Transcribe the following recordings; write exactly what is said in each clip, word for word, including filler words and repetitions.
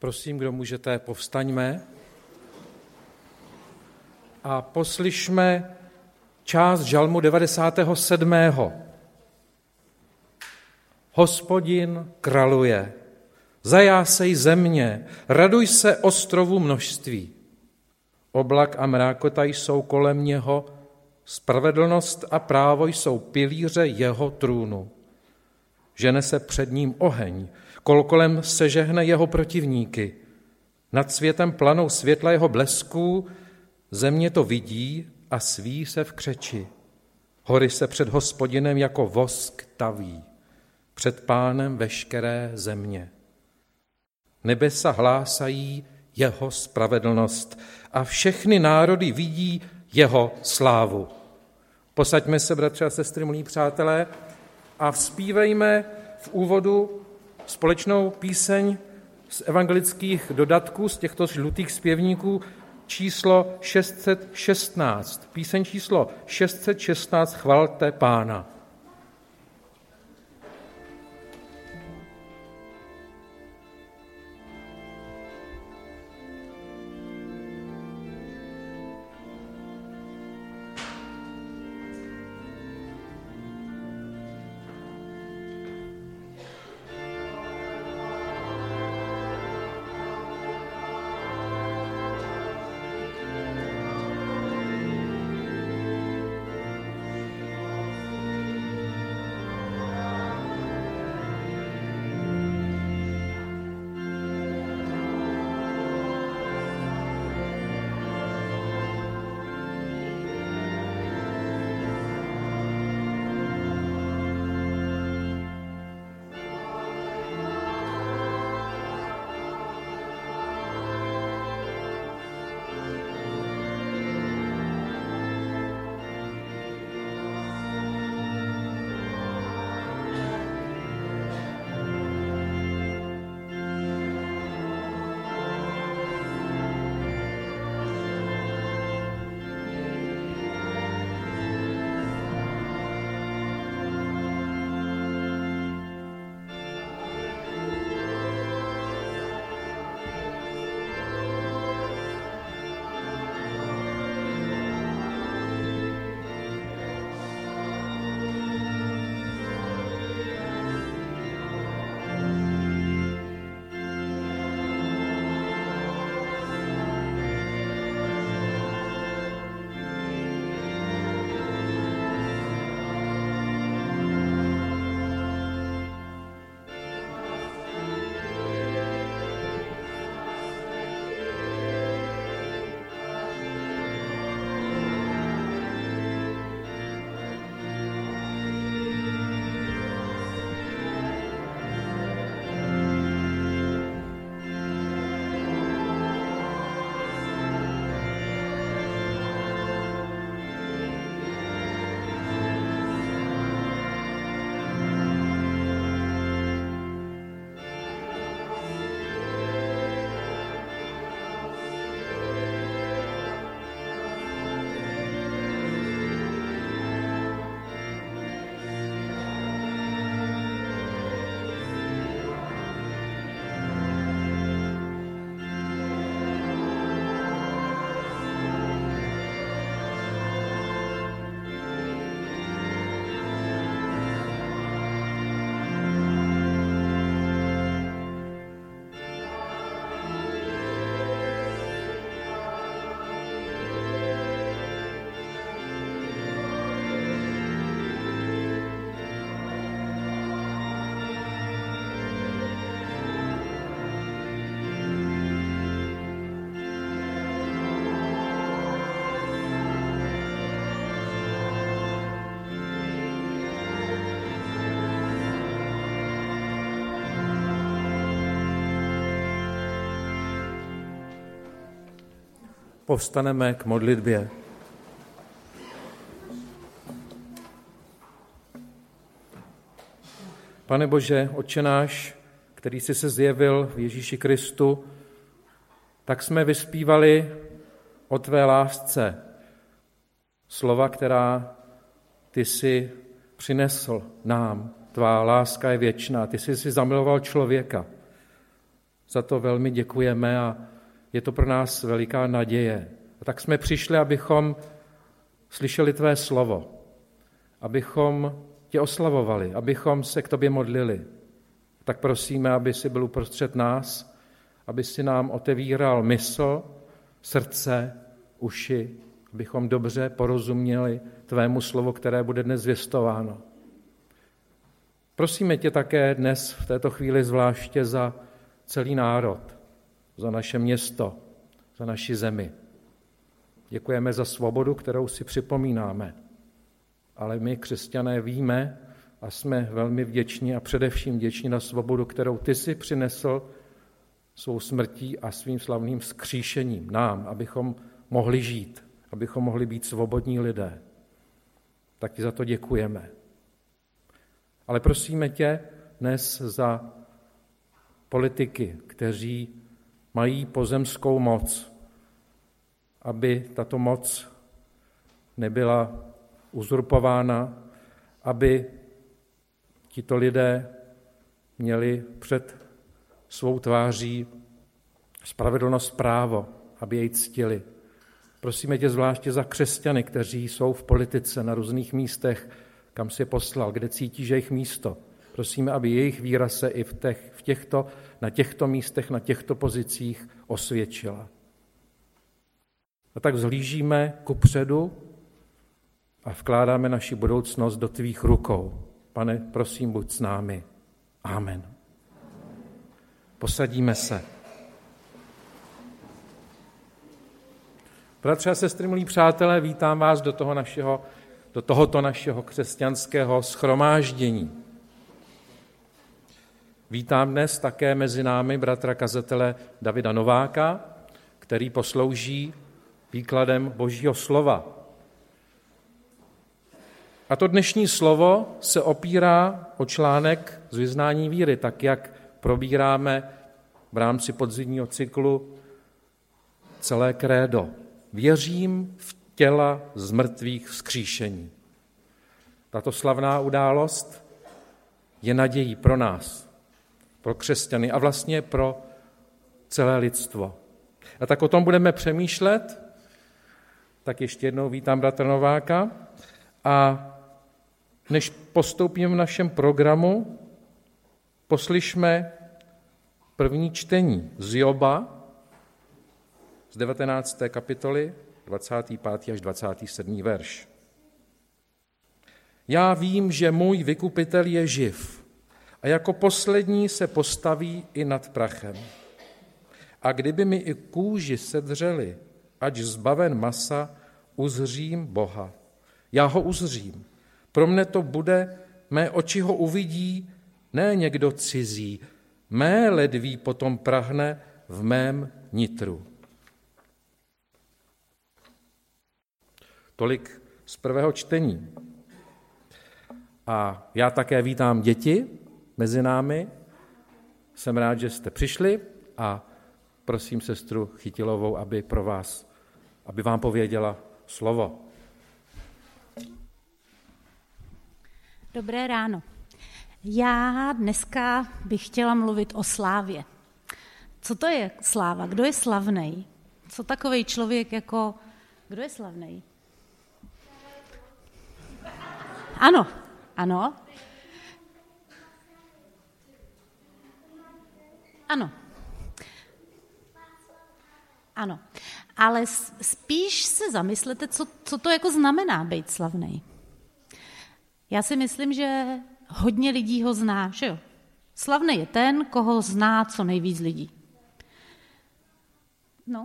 Prosím, kdo můžete, povstaňme a poslyšme část žalmu devadesátého sedmého Hospodin kraluje, zajásej země, raduj se ostrovu množství. Oblak a mrákota jsou kolem něho, spravedlnost a právo jsou pilíře jeho trůnu. Žene se před ním oheň, kolkolem sežehne jeho protivníky. Nad světem planou světla jeho blesků, země to vidí a sví se v křeči. Hory se před Hospodinem jako vosk taví, před Pánem veškeré země. Nebesa hlásají jeho spravedlnost a všechny národy vidí jeho slávu. Posaďme se, bratři a sestry, milí přátelé, a vzpívejme v úvodu společnou píseň z evangelických dodatků, z těchto žlutých zpěvníků, číslo šest set šestnáct. Píseň číslo šest set šestnáct, Chvalte Pána. Povstaneme k modlitbě. Pane Bože, Otče náš, který jsi se zjevil v Ježíši Kristu, tak jsme vyspívali o tvé lásce. Slova, která ty jsi přinesl nám. Tvá láska je věčná. Ty jsi si zamiloval člověka. Za to velmi děkujeme a je to pro nás veliká naděje. A tak jsme přišli, abychom slyšeli tvé slovo, abychom tě oslavovali, abychom se k tobě modlili. Tak prosíme, aby jsi byl uprostřed nás, aby si nám otevíral mysl, srdce, uši, abychom dobře porozuměli tvému slovu, které bude dnes zvěstováno. Prosíme tě také dnes v této chvíli zvláště za celý národ, za naše město, za naši zemi. Děkujeme za svobodu, kterou si připomínáme. Ale my, křesťané, víme a jsme velmi vděční a především vděční na svobodu, kterou ty jsi přinesl svou smrtí a svým slavným vzkříšením nám, abychom mohli žít, abychom mohli být svobodní lidé. Tak ti za to děkujeme. Ale prosíme tě dnes za politiky, kteří mají pozemskou moc, aby tato moc nebyla uzurpována, aby tito lidé měli před svou tváří spravedlnost, právo, aby jej ctili. Prosíme tě zvláště za křesťany, kteří jsou v politice na různých místech, kam si je poslal, kde cítí, že jejich místo. Prosíme, aby jejich víra se i v, těch, v těchto, na těchto místech, na těchto pozicích osvědčila. A tak vzhlížíme kupředu a vkládáme naši budoucnost do tvých rukou. Pane, prosím, buď s námi. Amen. Posadíme se. Bratři a sestry, milí přátelé, vítám vás do, toho našeho, do tohoto našeho křesťanského shromáždění. Vítám dnes také mezi námi bratra kazatele Davida Nováka, který poslouží výkladem Božího slova. A to dnešní slovo se opírá o článek z vyznání víry, tak jak probíráme v rámci podzimního cyklu celé krédo. Věřím v těla z mrtvých vzkříšení. Tato slavná událost je nadějí pro nás, pro křesťany a vlastně pro celé lidstvo. A tak o tom budeme přemýšlet. Tak ještě jednou vítám bratra Nováka. A než postoupíme v našem programu, poslyšme první čtení z Joba z devatenácté kapitoly, dvacátý pátý až dvacátý sedmý verš. Já vím, že můj vykupitel je živ a jako poslední se postaví i nad prachem. A kdyby mi i kůži sedřeli, ač zbaven masa, uzřím Boha. Já ho uzřím. Pro mne to bude, mé oči ho uvidí, ne někdo cizí. Mé ledví potom prahne v mém nitru. Tolik z prvého čtení. A já také vítám děti mezi námi. Jsem rád, že jste přišli a prosím sestru Chytilovou, aby pro vás, aby vám pověděla slovo. Dobré ráno. Já dneska bych chtěla mluvit o slávě. Co to je sláva? Kdo je slavnej? Co takovej člověk jako... Kdo je slavnej? Ano, ano. Ano. Ano. Ale spíš se zamyslete, co, co to jako znamená být slavnej. Já si myslím, že hodně lidí ho zná, že jo? Slavný je ten, koho zná co nejvíc lidí. No.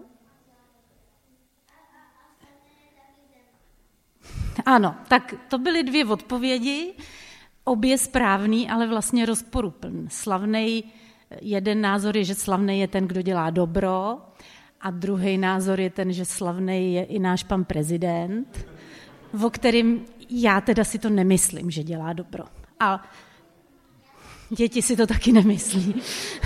Ano, tak to byly dvě odpovědi, obě správný, ale vlastně rozporuplný. Slavnej, jeden názor je, že slavný je ten, kdo dělá dobro, a druhý názor je ten, že slavný je i náš pan prezident, o kterým já teda si to nemyslím, že dělá dobro. A děti si to taky nemyslí.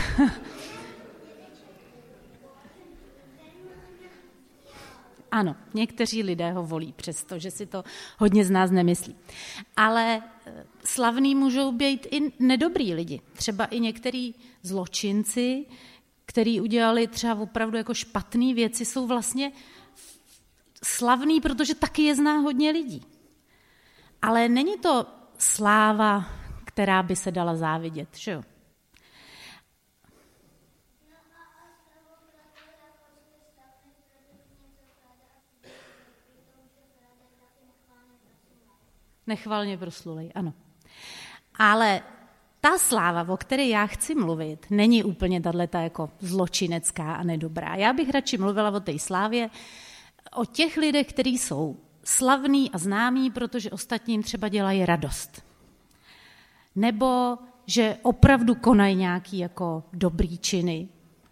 Ano, někteří lidé ho volí, přestože si to hodně z nás nemyslí. Ale slavní můžou být i nedobrý lidi. Třeba i některý zločinci, který udělali třeba opravdu jako špatné věci, jsou vlastně slavný, protože taky je zná hodně lidí. Ale není to sláva, která by se dala závidět, že jo? Nechvalně proslulej, ano. Ale ta sláva, o které já chci mluvit, není úplně tato jako zločinecká a nedobrá. Já bych radši mluvila o té slávě, o těch lidech, kteří jsou slavní a známí, protože ostatním třeba dělají radost. Nebo že opravdu konají nějaký jako dobrý činy.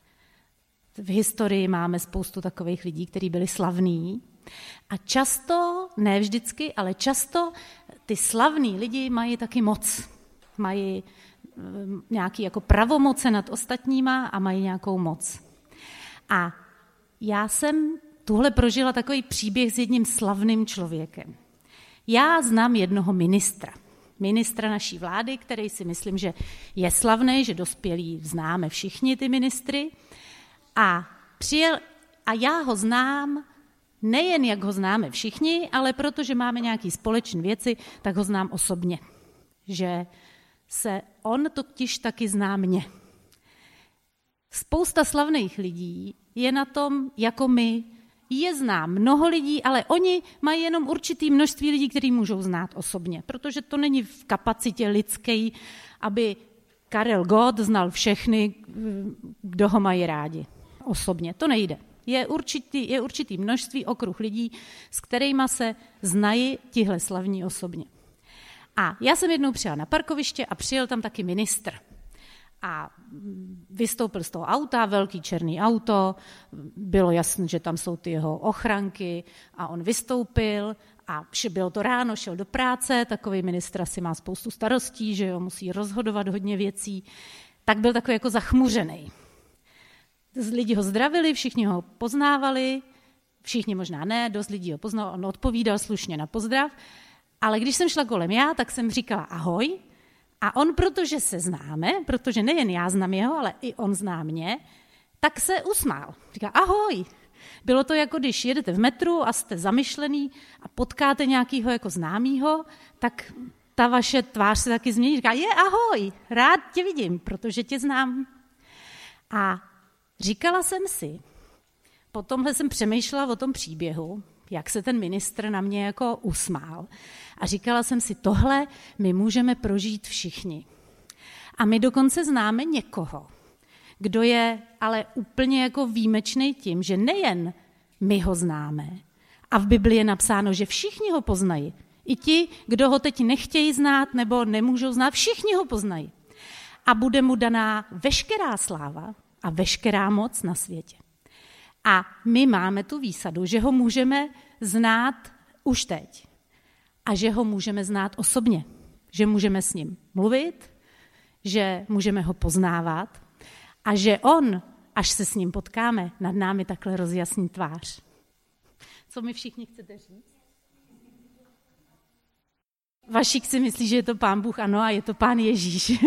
V historii máme spoustu takových lidí, kteří byli slavní. A často, ne vždycky, ale často ty slavní lidi mají taky moc. Mají nějaké jako pravomoce nad ostatníma a mají nějakou moc. A já jsem tuhle prožila takový příběh s jedním slavným člověkem. Já znám jednoho ministra. Ministra naší vlády, který si myslím, že je slavný, že dospělí známe všichni ty ministry. A přijel, a já ho znám nejen, jak ho známe všichni, ale protože máme nějaké společné věci, tak ho znám osobně. Že se on totiž taky zná mě. Spousta slavných lidí je na tom jako my. Je zná mnoho lidí, ale oni mají jenom určitý množství lidí, který můžou znát osobně, protože to není v kapacitě lidské, aby Karel Gott znal všechny, kdo ho mají rádi osobně. To nejde. Je určitý, je určitý množství okruh lidí, s kterýma se znají tihle slavní osobně. A já jsem jednou přijela na parkoviště a přijel tam taky ministr. A vystoupil z toho auta, velký černý auto, bylo jasné, že tam jsou ty jeho ochranky a on vystoupil a bylo to ráno, šel do práce, takový ministr si má spoustu starostí, že jo, musí rozhodovat hodně věcí, tak byl takový jako zachmuřený. Lidi ho zdravili, všichni ho poznávali, všichni možná ne, dost lidí ho poznal, on odpovídal slušně na pozdrav, ale když jsem šla kolem já, tak jsem říkala ahoj a on, protože se známe, protože nejen já znám jeho, ale i on zná mě, tak se usmál. Říká ahoj. Bylo to jako když jedete v metru a jste zamyšlený a potkáte nějakého jako známýho, tak ta vaše tvář se taky změní. Říká je ahoj, rád tě vidím, protože tě znám. A říkala jsem si, po tomhle jsem přemýšlela o tom příběhu, jak se ten ministr na mě jako usmál. A říkala jsem si, tohle my můžeme prožít všichni. A my dokonce známe někoho, kdo je ale úplně jako výjimečný tím, že nejen my ho známe, a v Biblii je napsáno, že všichni ho poznají. I ti, kdo ho teď nechtějí znát nebo nemůžou znát, všichni ho poznají. A bude mu daná veškerá sláva a veškerá moc na světě. A my máme tu výsadu, že ho můžeme znát už teď. A že ho můžeme znát osobně. Že můžeme s ním mluvit, že můžeme ho poznávat a že on, až se s ním potkáme, nad námi takhle rozjasní tvář. Co mi všichni chcete říct? Vašík si myslí, že je to Pán Bůh, ano, a je to Pán Ježíš.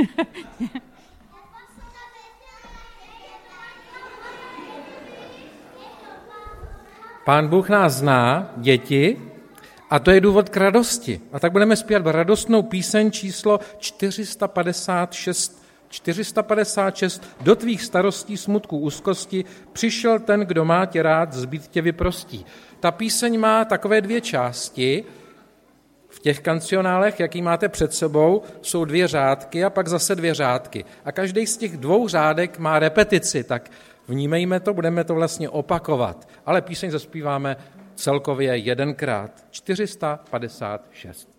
Pán Bůh nás zná, děti, a to je důvod k radosti. A tak budeme zpívat radostnou píseň číslo čtyři sta padesát šest. čtyři sta padesát šest. Do tvých starostí, smutků, úzkosti přišel ten, kdo má tě rád, zbyt tě vyprostí. Ta píseň má takové dvě části. V těch kancionálech, jaký máte před sebou, jsou dvě řádky a pak zase dvě řádky. A každý z těch dvou řádek má repetici, tak vnímejme to, budeme to vlastně opakovat. Ale píseň zaspíváme celkově jedenkrát. čtyři sta padesát šest.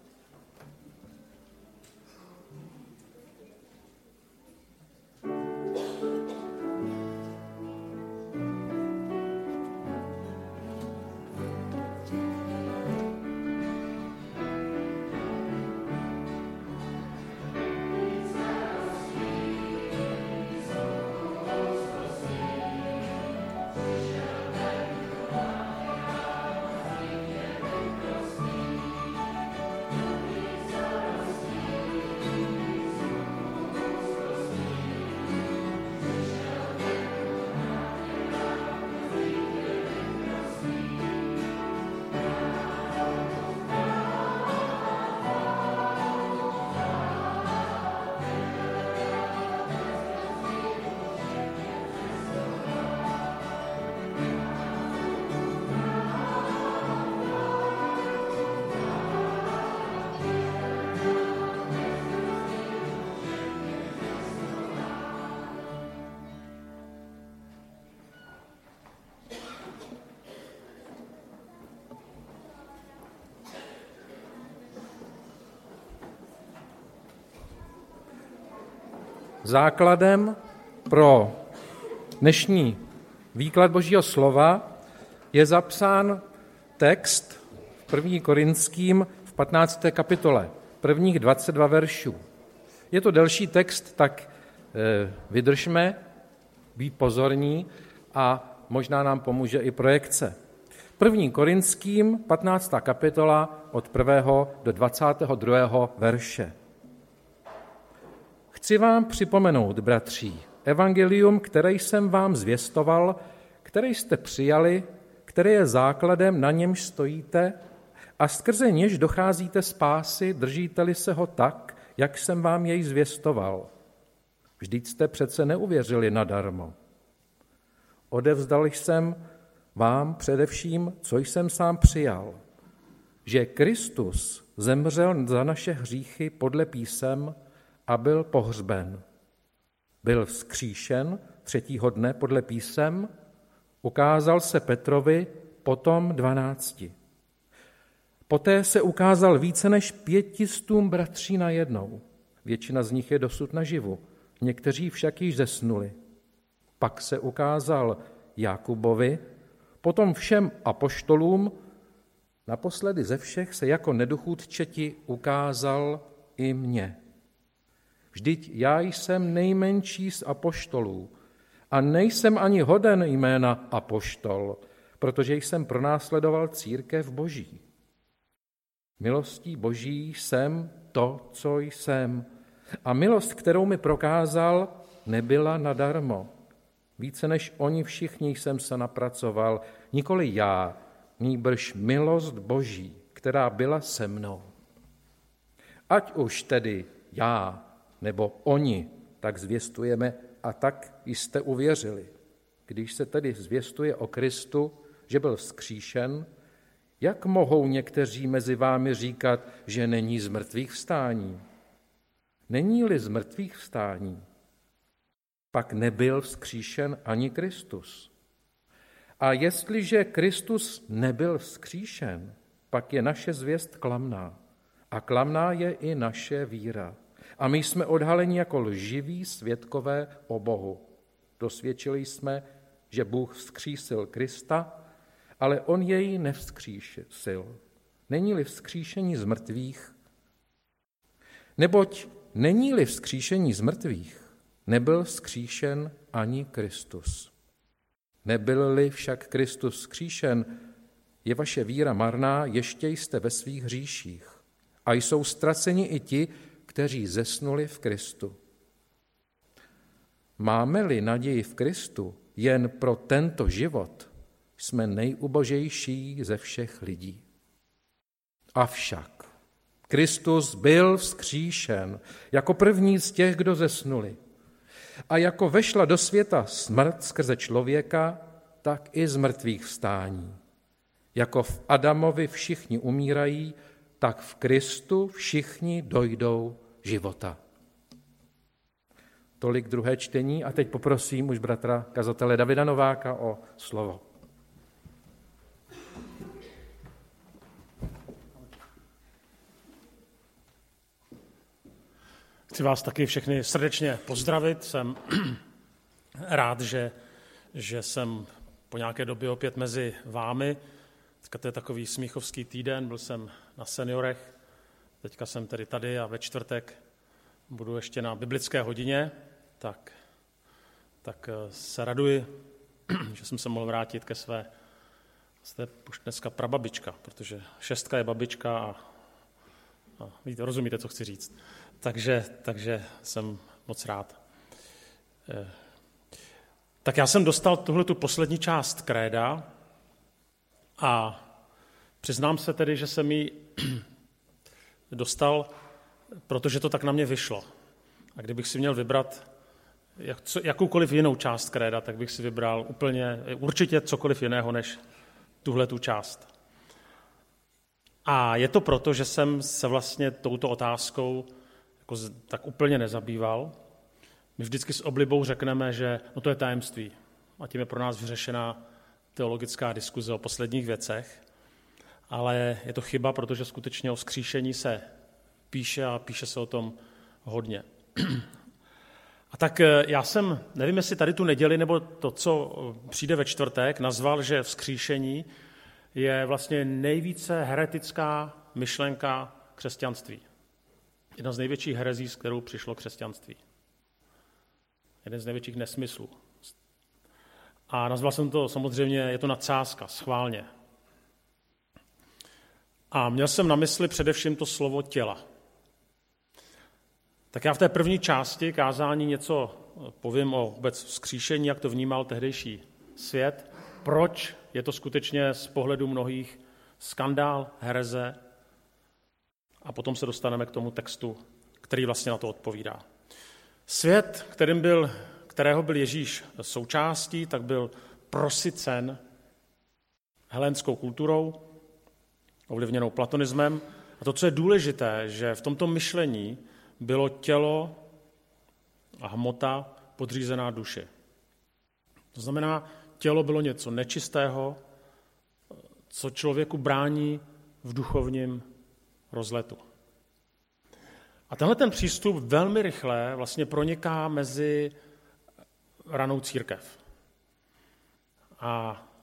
Základem pro dnešní výklad Božího slova je zapsán text v první Korinským v patnácté kapitole, prvních dvacet dva veršů. Je to delší text, tak vydržme, být pozorní a možná nám pomůže i projekce. První Korinským, patnáctá kapitola, od prvého do dvacátého druhého verše. Chci vám připomenout, bratří, evangelium, které jsem vám zvěstoval, které jste přijali, které je základem, na němž stojíte a skrze něž docházíte spásy, držíte-li se ho tak, jak jsem vám jej zvěstoval. Vždyť jste přece neuvěřili nadarmo. Odevzdal jsem vám především, co jsem sám přijal, že Kristus zemřel za naše hříchy podle písem a byl pohřben. Byl vzkříšen třetího dne podle písem, ukázal se Petrovi, potom dvanácti. Poté se ukázal více než pětistům bratří najednou. Většina z nich je dosud naživu, někteří však již zesnuli. Pak se ukázal Jakubovi, potom všem apoštolům, naposledy ze všech se jako nedochůdčeti ukázal i mně. Vždyť já jsem nejmenší z apoštolů a nejsem ani hoden jména apoštol, protože jsem pronásledoval církev Boží. Milostí Boží jsem to, co jsem. A milost, kterou mi prokázal, nebyla nadarmo. Více než oni všichni jsem se napracoval, nikoli já, nýbrž milost Boží, která byla se mnou. Ať už tedy já nebo oni, tak zvěstujeme a tak jste uvěřili. Když se tedy zvěstuje o Kristu, že byl vzkříšen, jak mohou někteří mezi vámi říkat, že není z mrtvých vstání? Není-li z mrtvých vstání, pak nebyl vzkříšen ani Kristus. A jestliže Kristus nebyl vzkříšen, pak je naše zvěst klamná. A klamná je i naše víra. A my jsme odhaleni jako lživí svědkové o Bohu. Dosvědčili jsme, že Bůh vzkřísil Krista, ale on jej nevzkřísil. Není-li vzkříšení z mrtvých? Neboť není-li vzkříšení z mrtvých, nebyl vzkříšen ani Kristus. Nebyl-li však Kristus vzkříšen, je vaše víra marná, ještě jste ve svých hříších. A jsou ztraceni i ti, kteří zesnuli v Kristu. Máme-li naději v Kristu jen pro tento život, jsme nejubožejší ze všech lidí. Avšak Kristus byl vzkříšen jako první z těch, kdo zesnuli. A jako vešla do světa smrt skrze člověka, tak i z mrtvých vstání. Jako v Adamovi všichni umírají, tak v Kristu všichni dojdou života. Tolik druhé čtení a teď poprosím už bratra kazatele Davida Nováka o slovo. Chci vás taky všechny srdečně pozdravit. Jsem rád, že, že jsem po nějaké době opět mezi vámi. Teďka to je takový smíchovský týden, byl jsem na seniorech, teďka jsem tedy tady a ve čtvrtek budu ještě na biblické hodině, tak, tak se raduji, že jsem se mohl vrátit ke své, jste už dneska prababička, protože šestka je babička a, a víte, rozumíte, co chci říct. Takže, takže jsem moc rád. Tak já jsem dostal tuhle tu poslední část kréda a přiznám se tedy, že jsem ji dostal, protože to tak na mě vyšlo. A kdybych si měl vybrat jak, co, jakoukoliv jinou část kréda, tak bych si vybral úplně, určitě cokoliv jiného než tuhle tu část. A je to proto, že jsem se vlastně touto otázkou jako tak úplně nezabýval. My vždycky s oblibou řekneme, že no to je tajemství a tím je pro nás vyřešená teologická diskuze o posledních věcech, ale je to chyba, protože skutečně o vzkříšení se píše a píše se o tom hodně. A tak já jsem, nevím, jestli tady tu neděli, nebo to, co přijde ve čtvrtek, nazval, že vzkříšení je vlastně nejvíce heretická myšlenka křesťanství. Jedna z největších herezí, s kterou přišlo křesťanství. Jeden z největších nesmyslů. A nazval jsem to samozřejmě, je to nadsázka, schválně. A měl jsem na mysli především to slovo těla. Tak já v té první části kázání něco povím o vůbec vzkříšení, jak to vnímal tehdejší svět, proč je to skutečně z pohledu mnohých skandál, hereze, a potom se dostaneme k tomu textu, který vlastně na to odpovídá. Svět, kterým byl, kterého byl Ježíš součástí, tak byl prosycen helénskou kulturou, ovlivněnou platonismem. A to, co je důležité, že v tomto myšlení bylo tělo a hmota podřízená duši. To znamená, tělo bylo něco nečistého, co člověku brání v duchovním rozletu. A tenhle ten přístup velmi rychle vlastně proniká mezi ranou církev. A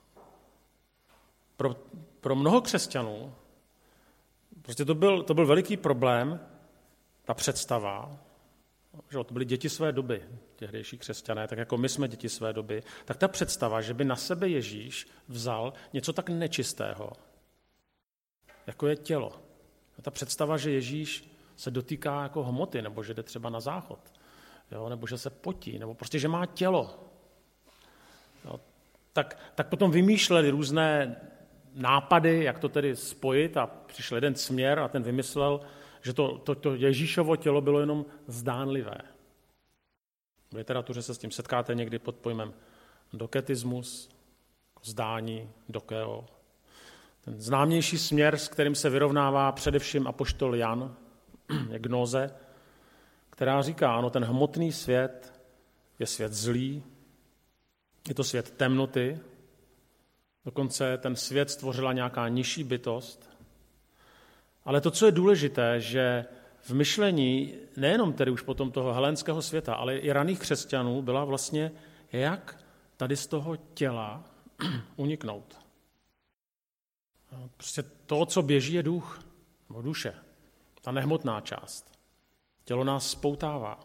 pro, pro mnoho křesťanů prostě to byl, to byl veliký problém, ta představa, že to byly děti své doby, tehdejší křesťané, tak jako my jsme děti své doby, tak ta představa, že by na sebe Ježíš vzal něco tak nečistého, jako je tělo. A ta představa, že Ježíš se dotýká jako hmoty, nebo že jde třeba na záchod, jo, nebo že se potí, nebo prostě, že má tělo. Jo, tak, tak potom vymýšleli různé nápady, jak to tedy spojit, a přišel jeden směr a ten vymyslel, že to, to, to Ježíšovo tělo bylo jenom zdánlivé. V literatuře se s tím setkáte někdy pod pojmem doketismus, zdání, dokeo. Ten známější směr, s kterým se vyrovnává především apoštol Jan, je gnóze, která říká, ano, ten hmotný svět je svět zlý, je to svět temnoty, dokonce ten svět stvořila nějaká nižší bytost. Ale to, co je důležité, že v myšlení nejenom tedy už potom toho helénského světa, ale i raných křesťanů byla vlastně, jak tady z toho těla uniknout. Prostě to, co běží, je duch, nebo duše, ta nehmotná část. Tělo nás spoutává.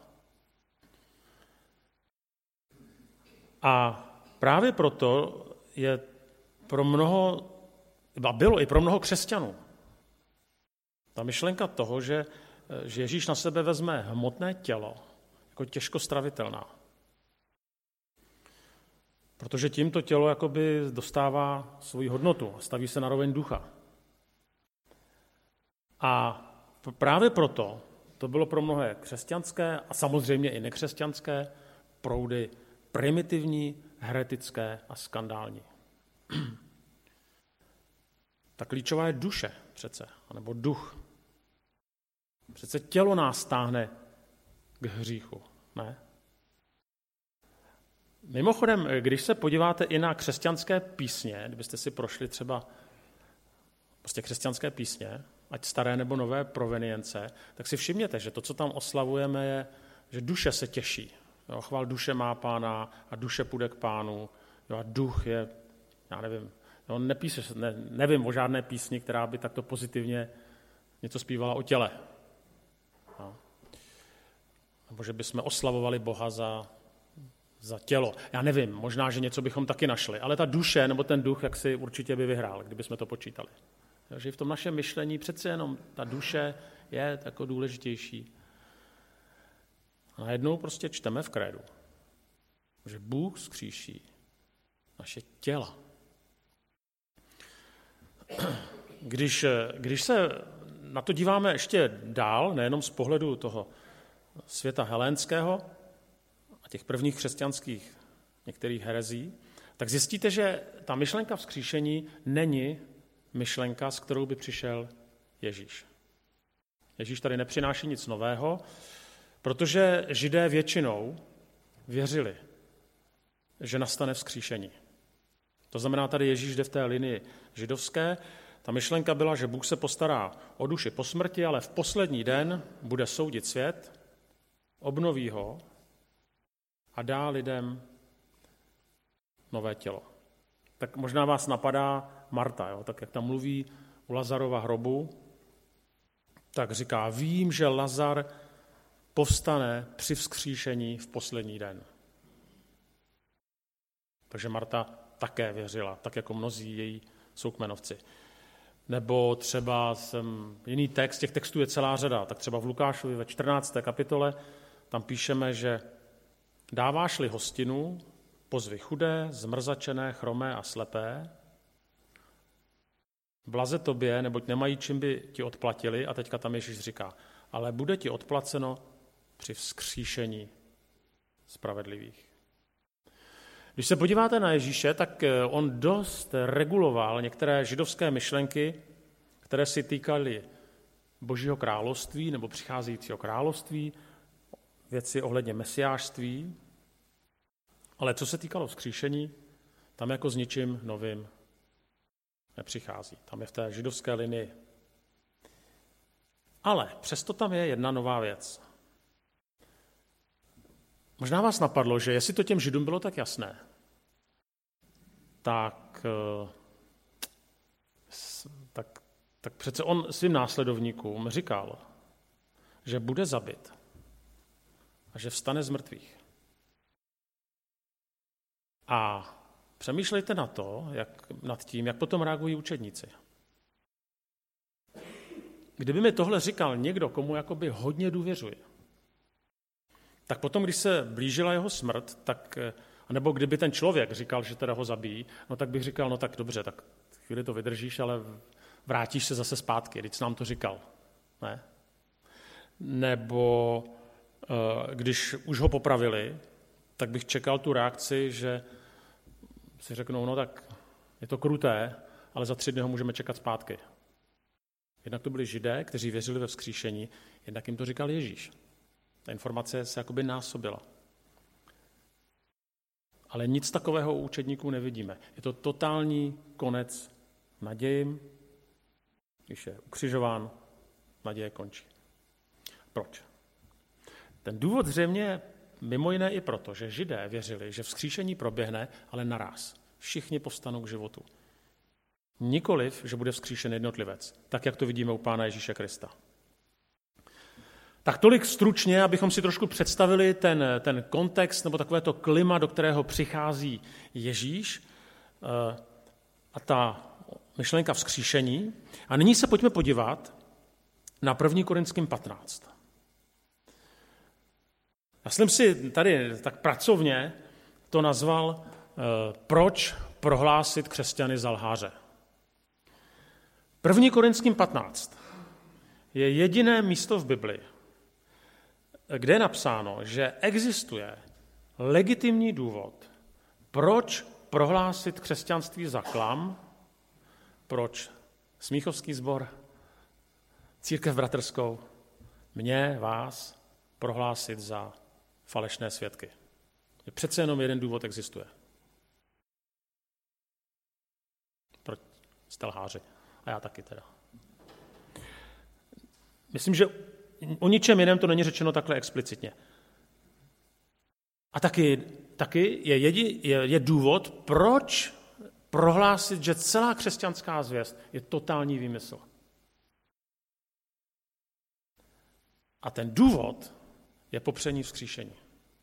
A právě proto je pro mnoho, a bylo i pro mnoho křesťanů, ta myšlenka toho, že, že Ježíš na sebe vezme hmotné tělo, jako těžko stravitelná. Protože tímto tělo jakoby dostává svoji hodnotu a staví se na roveň ducha. A právě proto to bylo pro mnohé křesťanské a samozřejmě i nekřesťanské proudy primitivní, heretické a skandální. Ta klíčová je duše přece, anebo duch. Přece tělo nás táhne k hříchu, ne? Mimochodem, když se podíváte i na křesťanské písně, kdybyste si prošli třeba prostě křesťanské písně, ať staré nebo nové provenience, tak si všimněte, že to, co tam oslavujeme, je, že duše se těší. Jo, chval duše má Pána a duše půjde k Pánu. Jo, a duch je, já nevím, jo, nepíše, ne, nevím o žádné písni, která by takto pozitivně něco zpívala o těle. Jo. Nebo že bychom oslavovali Boha za, za tělo. Já nevím, možná, že něco bychom taky našli, ale ta duše nebo ten duch, jak si určitě by vyhrál, kdybychom to počítali. Takže v tom našem myšlení přece jenom ta duše je tako důležitější. A najednou prostě čteme v krédu, že Bůh vzkříší naše těla. Když, když se na to díváme ještě dál, nejenom z pohledu toho světa helénského a těch prvních křesťanských některých herezí, tak zjistíte, že ta myšlenka vzkříšení není myšlenka, s kterou by přišel Ježíš. Ježíš tady nepřináší nic nového, protože Židé většinou věřili, že nastane vzkříšení. To znamená, tady Ježíš jde v té linii židovské. Ta myšlenka byla, že Bůh se postará o duši po smrti, ale v poslední den bude soudit svět, obnoví ho a dá lidem nové tělo. Tak možná vás napadá Marta, jo? Tak jak tam mluví u Lazarova hrobu, tak říká, vím, že Lazar povstane při vzkříšení v poslední den. Takže Marta také věřila, tak jako mnozí její soukmenovci. Nebo třeba jsem, jiný text, těch textů je celá řada, tak třeba v Lukášovi ve čtrnácté kapitole tam píšeme, že dáváš-li hostinu, pozvi chudé, zmrzačené, chromé a slepé, blaze tobě, neboť nemají, čím by ti odplatili, a teďka tam Ježíš říká, ale bude ti odplaceno při vzkříšení spravedlivých. Když se podíváte na Ježíše, tak on dost reguloval některé židovské myšlenky, které si týkaly Božího království nebo přicházejícího království, věci ohledně mesiášství, ale co se týkalo vzkříšení, tam jako s ničím novým nepřichází. Tam je v té židovské linii. Ale přesto tam je jedna nová věc. Možná vás napadlo, že jestli to těm Židům bylo tak jasné, tak, tak, tak přece on svým následovníkům říkal, že bude zabit a že vstane z mrtvých. A přemýšlejte na to, jak, nad tím, jak potom reagují učedníci. Kdyby mi tohle říkal někdo, komu jakoby hodně důvěřuje, tak potom, když se blížila jeho smrt, tak, nebo kdyby ten člověk říkal, že teda ho zabijí, no tak bych říkal, no tak dobře, tak chvíli to vydržíš, ale vrátíš se zase zpátky, když jsi nám to říkal. Ne? Nebo když už ho popravili, tak bych čekal tu reakci, že si řeknou, no tak je to kruté, ale za tři dny ho můžeme čekat zpátky. Jednak to byli Židé, kteří věřili ve vzkříšení, jednak jim to říkal Ježíš. Ta informace se jakoby násobila. Ale nic takového u učedníků nevidíme. Je to totální konec naději. Když je ukřižován, naděje končí. Proč? Ten důvod zřejmě mimo jiné i proto, že Židé věřili, že vzkříšení proběhne, ale naráz. Všichni povstanou k životu. Nikoliv, že bude vzkříšen jednotlivec, tak jak to vidíme u Pána Ježíše Krista. Tak tolik stručně, abychom si trošku představili ten, ten kontext nebo takovéto klima, do kterého přichází Ježíš a ta myšlenka vzkříšení. A nyní se pojďme podívat na první Korinským patnáct. Já jsem si tady tak pracovně to nazval proč prohlásit křesťany za lháře. první Korinským patnáct je jediné místo v Bibli, kde je napsáno, že existuje legitimní důvod, proč prohlásit křesťanství za klam, proč smíchovský sbor, církev bratrskou, mě, vás, prohlásit za falešné svědky. Přece jenom jeden důvod existuje. Proč jste lháři? A já taky teda. Myslím, že o ničem jiném to není řečeno takhle explicitně. A taky, taky je, jedi, je, je důvod, proč prohlásit, že celá křesťanská zvěst je totální výmysl. A ten důvod je popření vzkříšení.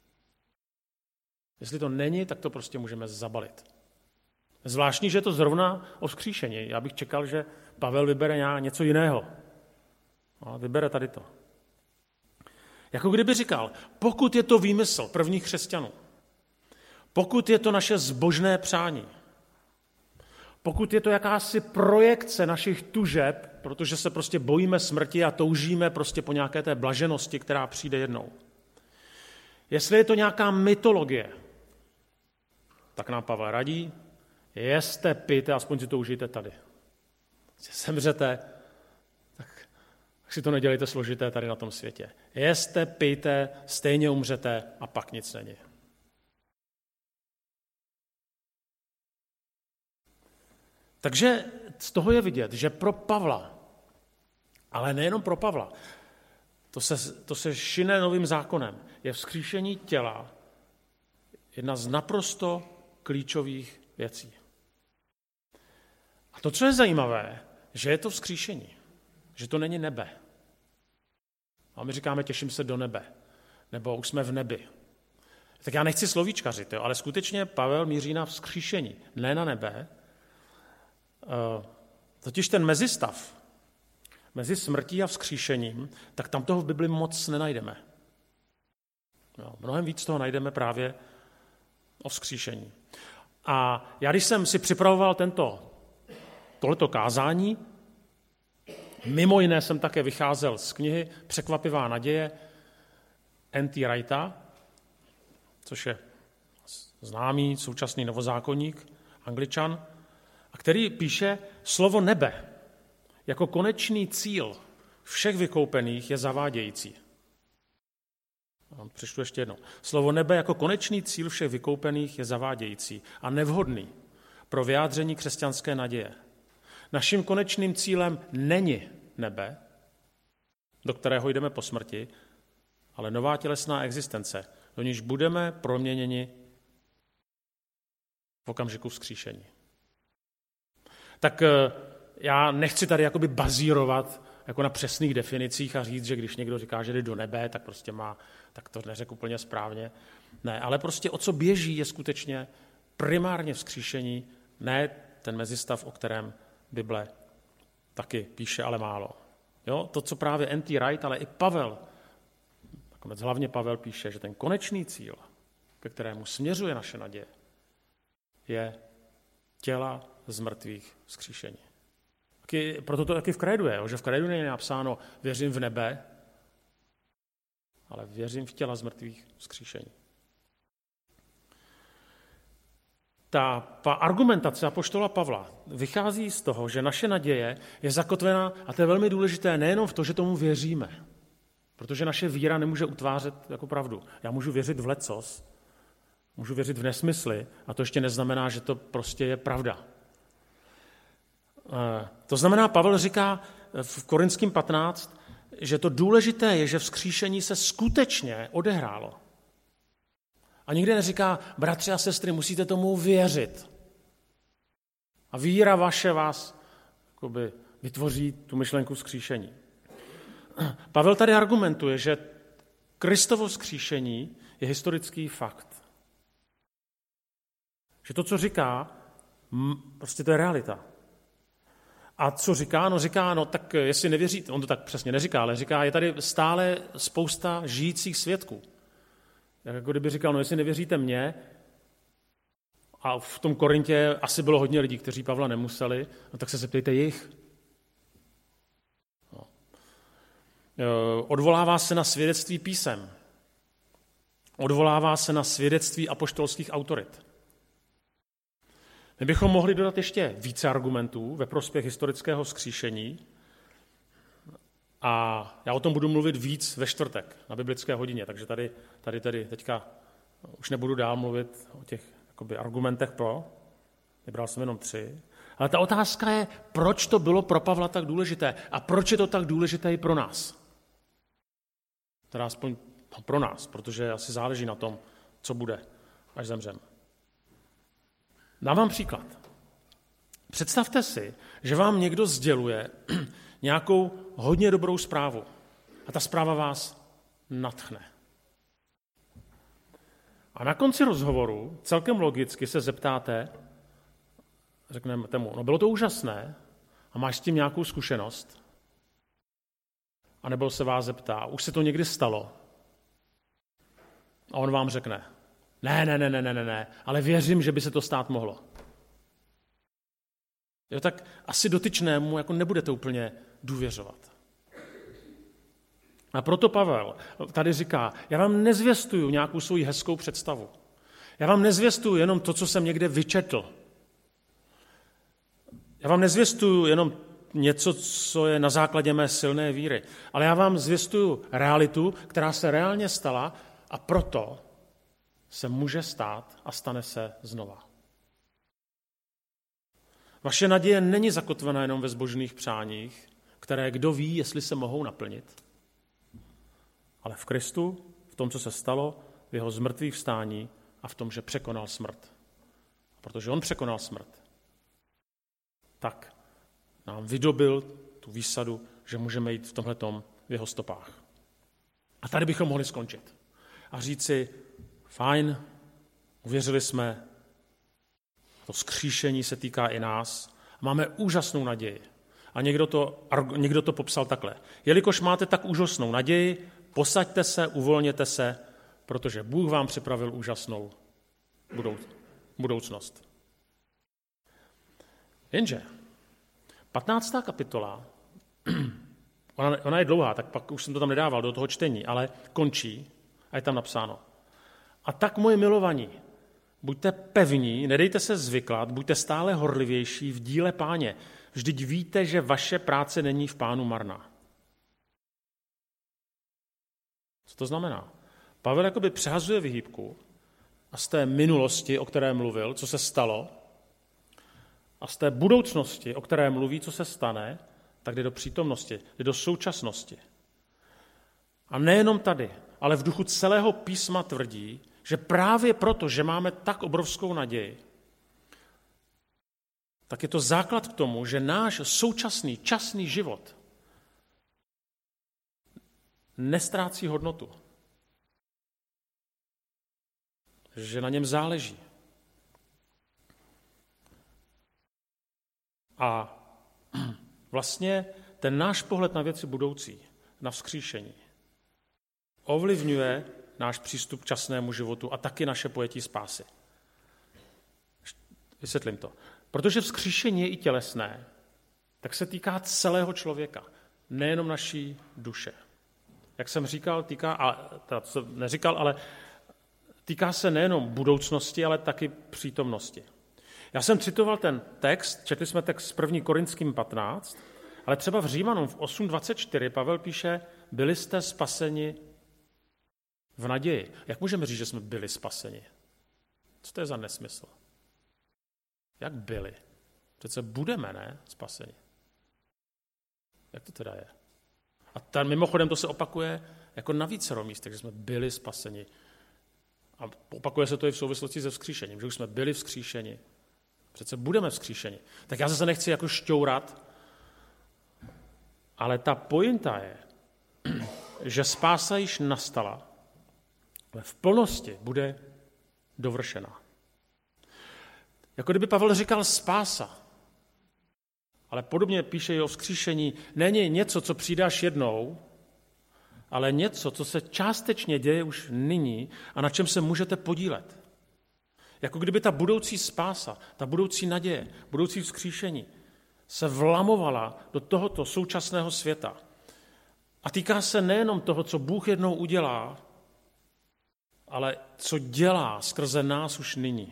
Jestli to není, tak to prostě můžeme zabalit. Zvláštní, že je to zrovna o vzkříšení. Já bych čekal, že Pavel vybere něco jiného. No, vybere tady to. Jako kdyby říkal, pokud je to výmysl prvních křesťanů, pokud je to naše zbožné přání, pokud je to jakási projekce našich tužeb, protože se prostě bojíme smrti a toužíme prostě po nějaké té blaženosti, která přijde jednou. Jestli je to nějaká mytologie, tak nám Pavel radí, jeste, pijte, aspoň si to užijte tady. Když semřete, tak si to nedělejte složité tady na tom světě. Jeste, pijte, stejně umřete a pak nic není. Takže z toho je vidět, že pro Pavla, ale nejenom pro Pavla, to se, to se šine novým zákonem, je vzkříšení těla jedna z naprosto klíčových věcí. A to, co je zajímavé, že je to vzkříšení, že to není nebe. A my říkáme, těším se do nebe, nebo už jsme v nebi. Tak já nechci slovíčkařit, jo, ale skutečně Pavel míří na vzkříšení, ne na nebe. E, totiž ten mezistav, mezi smrtí a vzkříšením, tak tam toho v Bibli moc nenajdeme. No, mnohem víc toho najdeme právě o vzkříšení. A já, když jsem si připravoval tento, tohleto kázání, mimo jiné jsem také vycházel z knihy Překvapivá naděje N T Wrighta, což je známý současný novozákonník, Angličan, a který píše, slovo nebe jako konečný cíl všech vykoupených je zavádějící. Přečtu ještě jednou. Slovo nebe jako konečný cíl všech vykoupených je zavádějící a nevhodný pro vyjádření křesťanské naděje. Naším konečným cílem není nebe, do kterého jdeme po smrti, ale nová tělesná existence, do níž budeme proměněni v okamžiku vzkříšení. Tak já nechci tady jakoby bazírovat jako na přesných definicích a říct, že když někdo říká, že jde do nebe, tak prostě má, tak to neřekl úplně správně. Ne, ale prostě o co běží je skutečně primárně vzkříšení, ne ten mezistav, o kterém Bible taky píše, ale málo. Jo, to, co právě N T Wright, ale i Pavel, nakonec hlavně Pavel píše, že ten konečný cíl, ke kterému směřuje naše naděje, je těla z mrtvých vzkříšení. Taky, proto to taky v kredu je, že v kredu není napsáno věřím v nebe, ale věřím v těla z mrtvých vzkříšení. Ta, ta argumentace apoštola Pavla vychází z toho, že naše naděje je zakotvena, a to je velmi důležité, nejenom v to, že tomu věříme, protože naše víra nemůže utvářet jako pravdu. Já můžu věřit v lecos, můžu věřit v nesmysly, a to ještě neznamená, že to prostě je pravda. To znamená, Pavel říká v Korinským patnáct, že to důležité je, že vzkříšení se skutečně odehrálo. A nikde neříká, bratři a sestry, musíte tomu věřit. A víra vaše vás jakoby, vytvoří tu myšlenku vzkříšení. Pavel tady argumentuje, že Kristovo vzkříšení je historický fakt. Že to, co říká, prostě to je realita. A co říká? No říká, no tak jestli nevěříte, on to tak přesně neříká, ale říká, je tady stále spousta žijících svědků. Jako kdyby říkal, no jestli nevěříte mně, a v tom Korintě asi bylo hodně lidí, kteří Pavla nemuseli, no tak se zeptejte jich. No. Odvolává se na svědectví písem. Odvolává se na svědectví apoštolských autorit. My bychom mohli dodat ještě více argumentů ve prospěch historického vzkříšení a já o tom budu mluvit víc ve čtvrtek na biblické hodině, takže tady, tady, tady teďka už nebudu dál mluvit o těch jakoby, argumentech pro, vybral jsem jenom tři, ale ta otázka je, proč to bylo pro Pavla tak důležité a proč je to tak důležité i pro nás. Teda aspoň pro nás, protože asi záleží na tom, co bude, až zemřeme. Dám vám příklad. Představte si, že vám někdo sděluje nějakou hodně dobrou zprávu a ta zpráva vás nadchne. A na konci rozhovoru celkem logicky se zeptáte, řekneme tomu, no bylo to úžasné a máš s tím nějakou zkušenost? A nebo se vás zeptá, už se to někdy stalo? A on vám řekne, ne, ne, ne, ne, ne, ne, ale věřím, že by se to stát mohlo. Jo, tak asi dotyčnému jako nebudete úplně důvěřovat. A proto Pavel tady říká, já vám nezvěstuju nějakou svou hezkou představu. Já vám nezvěstuju jenom to, co jsem někde vyčetl. Já vám nezvěstuju jenom něco, co je na základě mé silné víry, ale já vám zvěstuju realitu, která se reálně stala a proto se může stát a stane se znova. Vaše naděje není zakotvena jenom ve zbožných přáních, které kdo ví, jestli se mohou naplnit, ale v Kristu, v tom, co se stalo, v jeho zmrtvých vstání a v tom, že překonal smrt. Protože on překonal smrt, tak nám vydobil tu výsadu, že můžeme jít v tomhletom v jeho stopách. A tady bychom mohli skončit a říct si, fajn, uvěřili jsme, to vzkříšení se týká i nás, máme úžasnou naději. A někdo to, někdo to popsal takhle. Jelikož máte tak úžasnou naději, posaďte se, uvolněte se, protože Bůh vám připravil úžasnou budoucnost. Jenže patnáctá kapitola, ona, ona je dlouhá, tak pak už jsem to tam nedával do toho čtení, ale končí a je tam napsáno. A tak, moji milovaní, buďte pevní, nedejte se zvyklat, buďte stále horlivější v díle Páně. Vždyť víte, že vaše práce není v Pánu marná. Co to znamená? Pavel jakoby přehazuje vyhýbku a z té minulosti, o které mluvil, co se stalo, a z té budoucnosti, o které mluví, co se stane, tak jde do přítomnosti, jde do současnosti. A nejenom tady, ale v duchu celého písma tvrdí, že právě proto, že máme tak obrovskou naději, tak je to základ k tomu, že náš současný, časný život nestrácí hodnotu. Že na něm záleží. A vlastně ten náš pohled na věci budoucí, na vzkříšení, ovlivňuje náš přístup k časnému životu a taky naše pojetí spásy. Vysvětlím to. Protože vzkříšení je i tělesné, tak se týká celého člověka, nejenom naší duše. Jak jsem říkal, týká, a to jsem neříkal, ale týká se nejenom budoucnosti, ale taky přítomnosti. Já jsem citoval ten text, četli jsme text z první Korinským patnáct, ale třeba v Římanům v osm dvacet čtyři Pavel píše, byli jste spaseni v naději. Jak můžeme říct, že jsme byli spaseni? Co to je za nesmysl? Jak byli? Přece budeme, ne? Spaseni. Jak to teda je? A ten, mimochodem to se opakuje jako na vícero místech, že jsme byli spaseni. A opakuje se to i v souvislosti se vzkříšením, že už jsme byli vzkříšeni. Přece budeme vzkříšeni. Tak já zase nechci jako šťourat, ale ta pointa je, že spása již nastala, ale v plnosti bude dovršená. Jako kdyby Pavel říkal spása, ale podobně píše i o vzkříšení, není něco, co přijde až jednou, ale něco, co se částečně děje už nyní a na čem se můžete podílet. Jako kdyby ta budoucí spása, ta budoucí naděje, budoucí vzkříšení se vlamovala do tohoto současného světa. A týká se nejenom toho, co Bůh jednou udělá, ale co dělá skrze nás už nyní.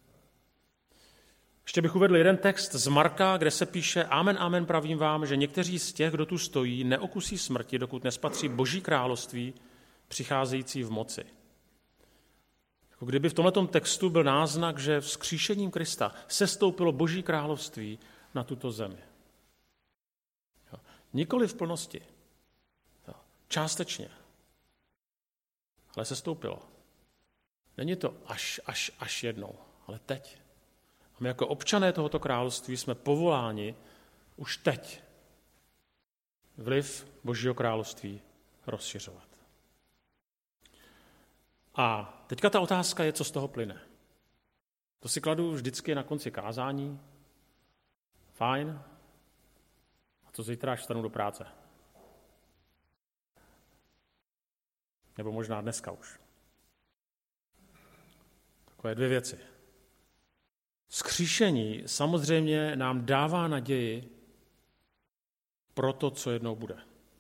Ještě bych uvedl jeden text z Marka, kde se píše Amen, amen, pravím vám, že někteří z těch, kdo tu stojí, neokusí smrti, dokud nespatří Boží království přicházející v moci. Jako kdyby v tomto textu byl náznak, že vzkříšením Krista sestoupilo Boží království na tuto zemi. Jo. Nikoli v plnosti, jo. Částečně, ale sestoupilo. Není to až, až, až jednou, ale teď. A my jako občané tohoto království jsme povoláni už teď vliv Božího království rozšiřovat. A teďka ta otázka je, co z toho plyne. To si kladu vždycky na konci kázání. Fajn. A co zítra, až vstanu do práce? Nebo možná dneska už. Takové dvě věci. Vzkříšení samozřejmě nám dává naději pro to, co jednou bude.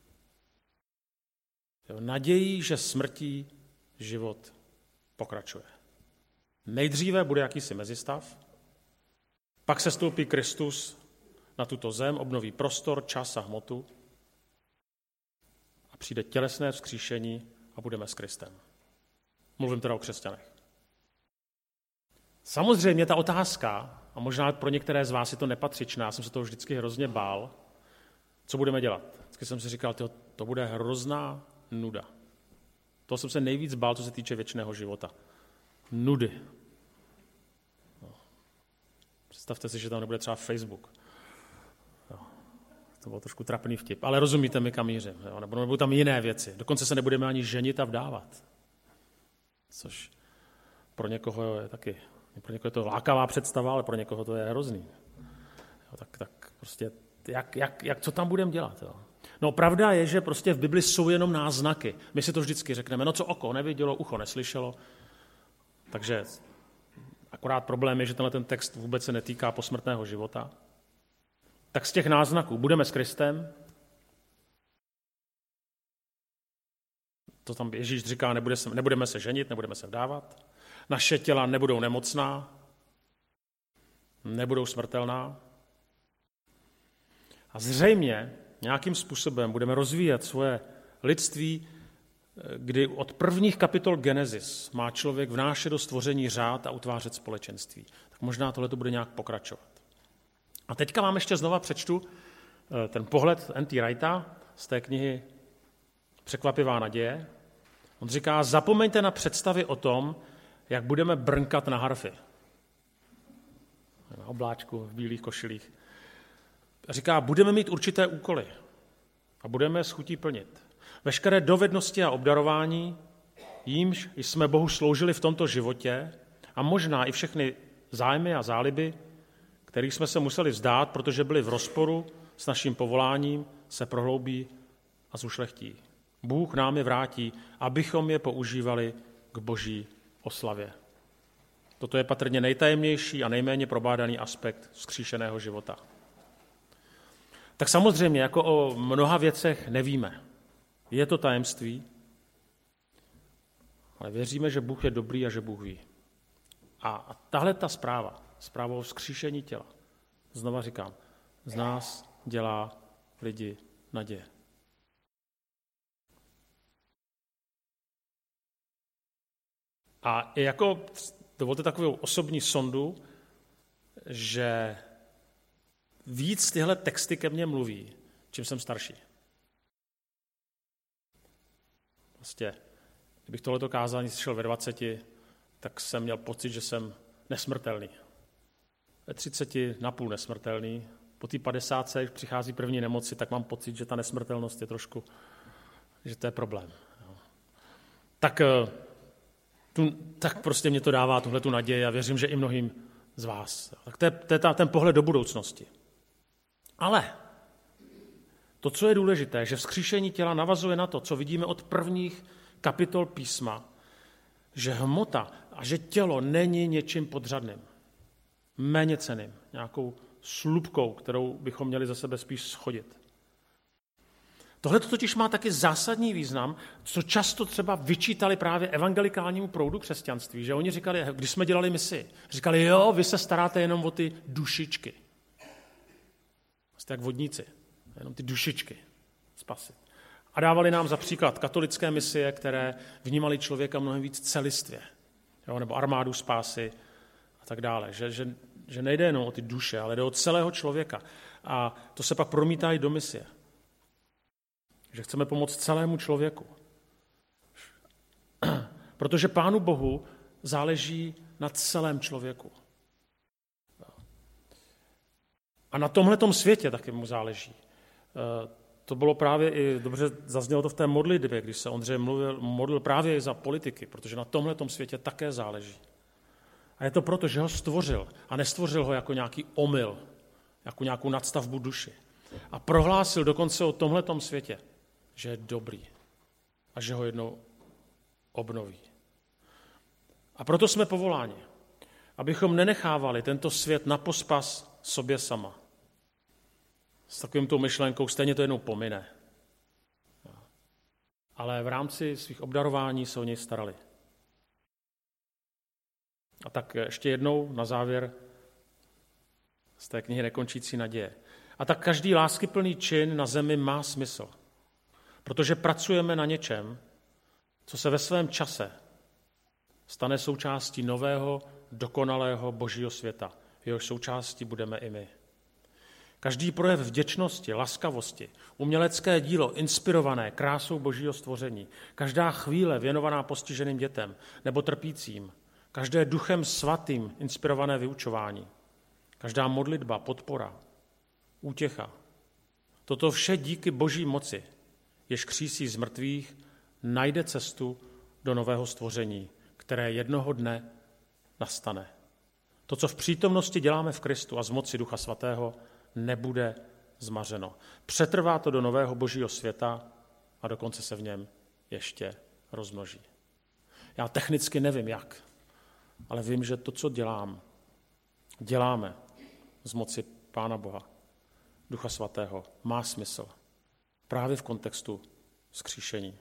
Jo, naději, že smrtí život pokračuje. Nejdříve bude jakýsi mezistav, pak se stoupí Kristus na tuto zem, obnoví prostor, čas a hmotu a přijde tělesné vzkříšení a budeme s Kristem. Mluvím teda o křesťanech. Samozřejmě ta otázka, a možná pro některé z vás je to nepatřičná, já jsem se toho vždycky hrozně bál, co budeme dělat. Vždycky jsem si říkal, tyjo, to bude hrozná nuda. To jsem se nejvíc bál, co se týče věčného života. nudy. No. Představte si, že tam nebude třeba Facebook. No. To byl trošku trapný vtip, ale rozumíte mi, kam mířím. Jo? Nebo nebudou tam jiné věci. Dokonce se nebudeme ani ženit a vdávat. Což pro někoho je taky, pro někoho je to lákavá představa, ale pro někoho to je hrozný. Jo, tak, tak prostě, jak, jak, jak, co tam budeme dělat? Jo? No pravda je, že prostě v Bibli jsou jenom náznaky. My si to vždycky řekneme, no co oko nevidělo, ucho neslyšelo. Takže akorát problém je, že tenhle ten text vůbec se netýká posmrtného života. Tak z těch náznaků budeme s Kristem. To tam Ježíš říká, nebude se, nebudeme se ženit, nebudeme se vdávat. Naše těla nebudou nemocná, nebudou smrtelná. A zřejmě nějakým způsobem budeme rozvíjet svoje lidství, kdy od prvních kapitol Genesis má člověk vnášet do stvoření řád a utvářet společenství. Tak možná tohle to bude nějak pokračovat. A teďka vám ještě znova přečtu ten pohled N T Wrighta z té knihy Překvapivá naděje. On říká, zapomeňte na představy o tom, jak budeme brnkat na harfy. Na obláčku, v bílých košilích. Říká, budeme mít určité úkoly a budeme s chutí plnit. Veškeré dovednosti a obdarování, jímž jsme Bohu sloužili v tomto životě a možná i všechny zájmy a záliby, kterých jsme se museli vzdát, protože byli v rozporu s naším povoláním, se prohloubí a zušlechtí. Bůh nám je vrátí, abychom je používali k boží oslavě. Toto je patrně nejtajemnější a nejméně probádaný aspekt vzkříšeného života. Tak samozřejmě, jako o mnoha věcech nevíme. Je to tajemství, ale věříme, že Bůh je dobrý a že Bůh ví. A tahle ta zpráva, zpráva o vzkříšení těla, znova říkám, z nás dělá lidi naděje. A jako, dovolte takovou osobní sondu, že víc tyhle texty ke mně mluví, čím jsem starší. Prostě, kdybych tohleto kázání slyšel ve dvaceti, tak jsem měl pocit, že jsem nesmrtelný. Ve třiceti napůl nesmrtelný. Po té padesátce, když přichází první nemoci, tak mám pocit, že ta nesmrtelnost je trošku, že to je problém. Jo. Tak, tu, tak prostě mě to dává tuhletu naději a věřím, že i mnohým z vás. Tak to je, to je ta, ten pohled do budoucnosti. Ale to, co je důležité, že vzkříšení těla navazuje na to, co vidíme od prvních kapitol písma, že hmota a že tělo není něčím podřadným, méněcenným, nějakou slupkou, kterou bychom měli za sebe spíš schodit. Tohle totiž má taky zásadní význam, co často třeba vyčítali právě evangelikálnímu proudu křesťanství, že oni říkali, když jsme dělali misi, říkali, jo, vy se staráte jenom o ty dušičky. Jste jak vodníci, jenom ty dušičky spasit. A dávali nám za příklad katolické misie, které vnímali člověka mnohem víc celistvě, jo, nebo armádu spásy a tak dále. Že, že, že nejde jenom o ty duše, ale jde o celého člověka. A to se pak promítá i do misie. Že chceme pomoct celému člověku. Protože Pánu Bohu záleží na celém člověku. A na tomhletom světě taky mu záleží. To bylo právě i, dobře zaznělo to v té modlitbě, když se Ondřej mluvil, modlil právě i za politiky, protože na tomhletom světě také záleží. A je to proto, že ho stvořil a nestvořil ho jako nějaký omyl, jako nějakou nadstavbu duši. A prohlásil dokonce o tomhletom světě, že je dobrý a že ho jednou obnoví. A proto jsme povoláni, abychom nenechávali tento svět na pospas sobě sama. S takovým tou myšlenkou stejně to jednou pomine. Ale v rámci svých obdarování se o něj starali. A tak ještě jednou na závěr z té knihy Nekončící naděje. A tak každý láskyplný čin na zemi má smysl, protože pracujeme na něčem, co se ve svém čase stane součástí nového, dokonalého božího světa. V jehož součástí budeme i my. Každý projev vděčnosti, laskavosti, umělecké dílo inspirované krásou božího stvoření, každá chvíle věnovaná postiženým dětem nebo trpícím, každé duchem svatým inspirované vyučování, každá modlitba, podpora, útěcha. Toto vše díky boží moci, jež křísí z mrtvých, najde cestu do nového stvoření, které jednoho dne nastane. To, co v přítomnosti děláme v Kristu a z moci Ducha Svatého, nebude zmařeno. Přetrvá to do nového božího světa a dokonce se v něm ještě rozmnoží. Já technicky nevím jak, ale vím, že to, co dělám, děláme z moci Pána Boha, Ducha Svatého, má smysl. Právě v kontextu vzkříšení.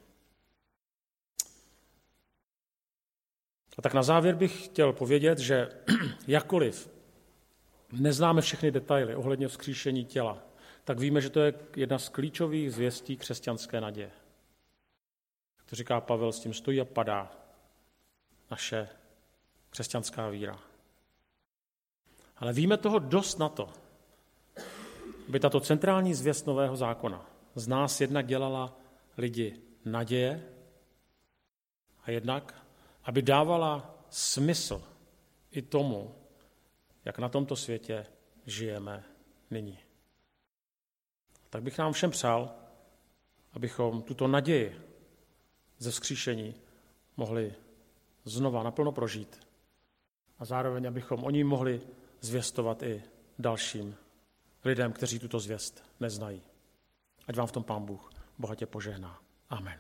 A tak na závěr bych chtěl povědět, že jakkoliv neznáme všechny detaily ohledně vzkříšení těla, tak víme, že to je jedna z klíčových zvěstí křesťanské naděje. To říká Pavel, s tím stojí a padá naše křesťanská víra. Ale víme toho dost na to, aby tato centrální zvěst nového zákona z nás jednak dělala lidi naděje a jednak, aby dávala smysl i tomu, jak na tomto světě žijeme nyní. Tak bych nám všem přál, abychom tuto naději ze vzkříšení mohli znova naplno prožít a zároveň, abychom o ní mohli zvěstovat i dalším lidem, kteří tuto zvěst neznají. Ať vám v tom Pán Bůh bohatě požehná. Amen.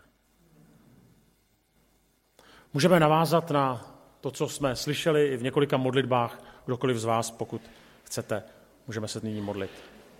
Můžeme navázat na to, co jsme slyšeli i v několika modlitbách. Kdokoliv z vás, pokud chcete, můžeme se nyní modlit.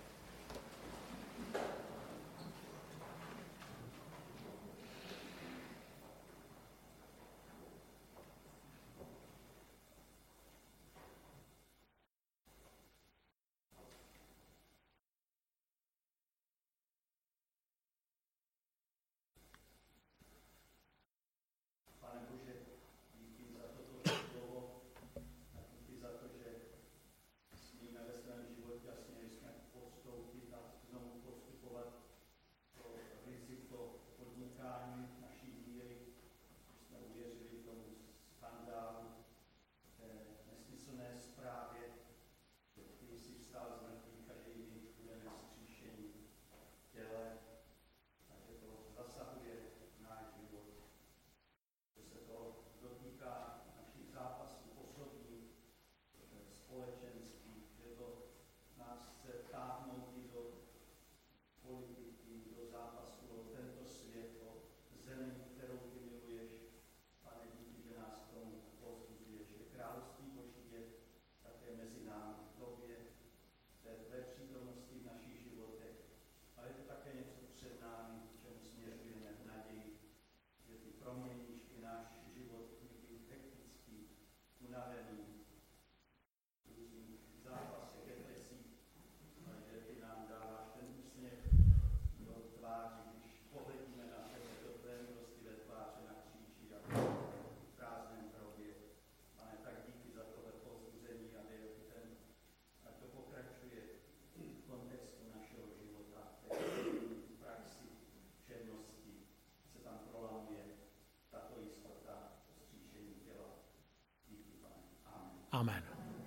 Amen.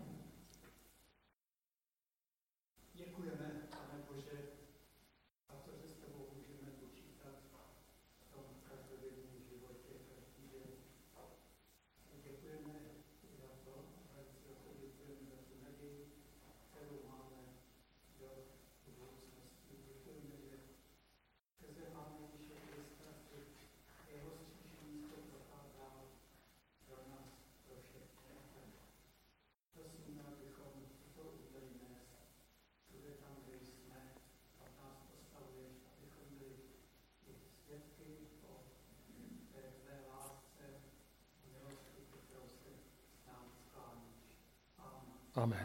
Děkujeme, Pane Bože, a to, že s tebou můžeme počítat v tom každodenním životě, každý den. Děkujeme za to, a děkujeme za tu naději, kterou máme do budoucnosti. Děkujeme, že skrze Pána Ježíše Krista, jeho vzkříšení to procházal pro nás, pro všechny. Prosím, abychom to udělali dnes, kde tam, kde jsme, a nás postavuješ, abychom byli i svědky o té tvé lásce a milosti, kterou se s námi skláníš. Amen. Amen.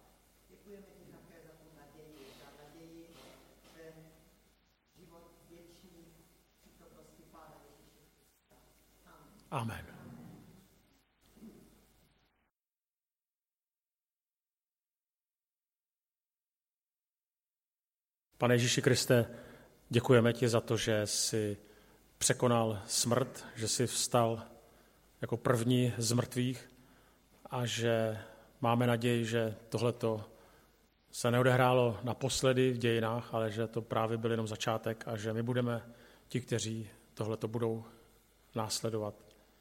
Děkujeme ti také za tu naději, za naději, že život věčný Amen. Pane Ježíši Kriste, děkujeme ti za to, že jsi překonal smrt, že jsi vstal jako první z mrtvých a že máme naději, že tohleto se neodehrálo naposledy v dějinách, ale že to právě byl jenom začátek a že my budeme ti, kteří tohleto budou následovat.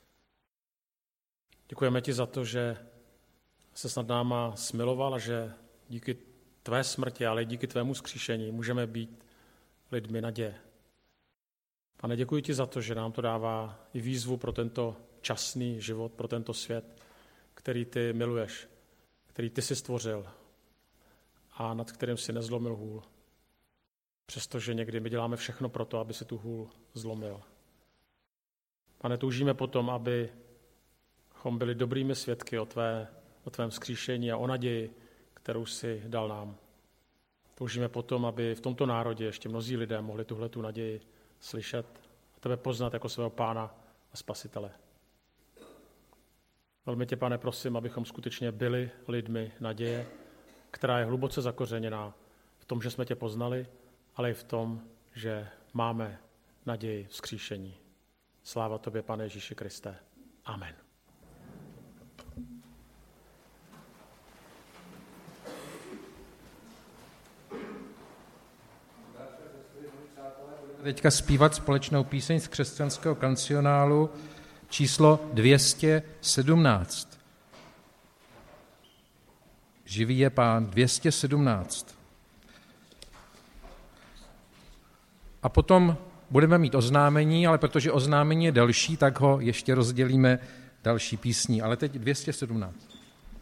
Děkujeme ti za to, že se snad náma smiloval a že díky tvé smrti, ale i díky tvému vzkříšení můžeme být lidmi naděje. Pane, děkuji ti za to, že nám to dává i výzvu pro tento časný život, pro tento svět, který ty miluješ, který ty jsi stvořil a nad kterým si nezlomil hůl. Přestože někdy my děláme všechno pro to, aby si tu hůl zlomil. Pane, toužíme potom, abychom byli dobrými svědky o, tvé, o tvém vzkříšení a o naději, kterou jsi dal nám. Toužíme potom, aby v tomto národě ještě mnozí lidé mohli tuhletu naději slyšet a tebe poznat jako svého Pána a Spasitele. Velmi tě, Pane, prosím, abychom skutečně byli lidmi naděje, která je hluboce zakořeněná v tom, že jsme tě poznali, ale i v tom, že máme naději vzkříšení. Sláva tobě, Pane Ježíši Kriste. Amen. Teďka zpívat společnou píseň z křesťanského kancionálu číslo dvě stě sedmnáct. Živý je Pán, dvě stě sedmnáct. A potom budeme mít oznámení, ale protože oznámení je delší, tak ho ještě rozdělíme další písní. Ale teď dvě stě sedmnáct.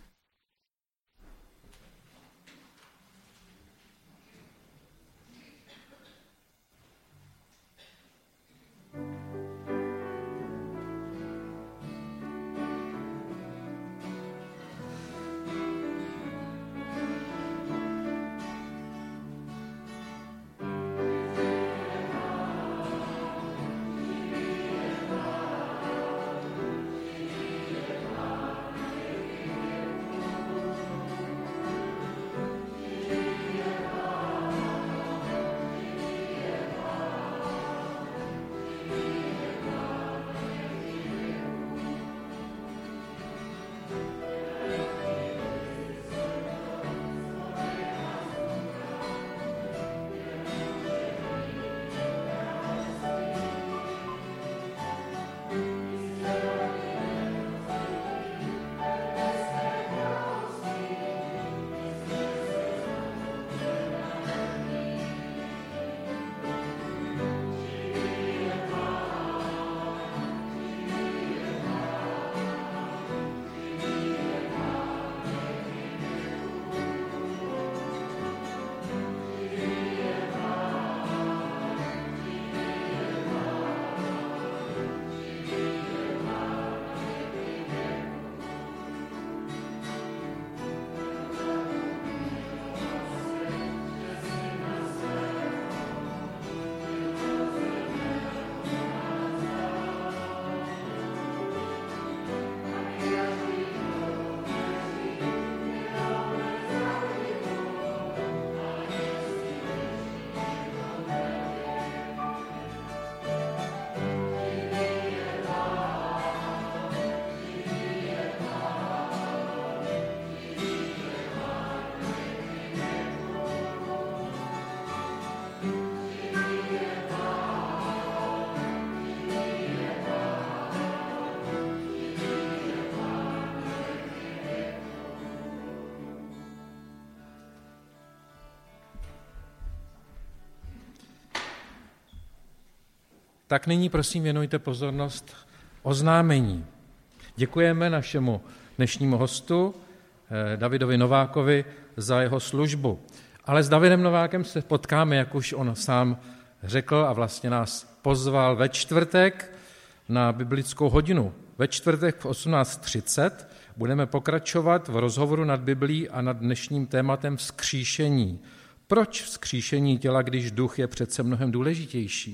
Tak nyní prosím věnujte pozornost oznámení. Děkujeme našemu dnešnímu hostu, Davidovi Novákovi, za jeho službu. Ale s Davidem Novákem se potkáme, jak už on sám řekl a vlastně nás pozval ve čtvrtek na biblickou hodinu. Ve čtvrtek v osmnáct třicet budeme pokračovat v rozhovoru nad Biblií a nad dnešním tématem vzkříšení. Proč vzkříšení těla, když duch je přece mnohem důležitější?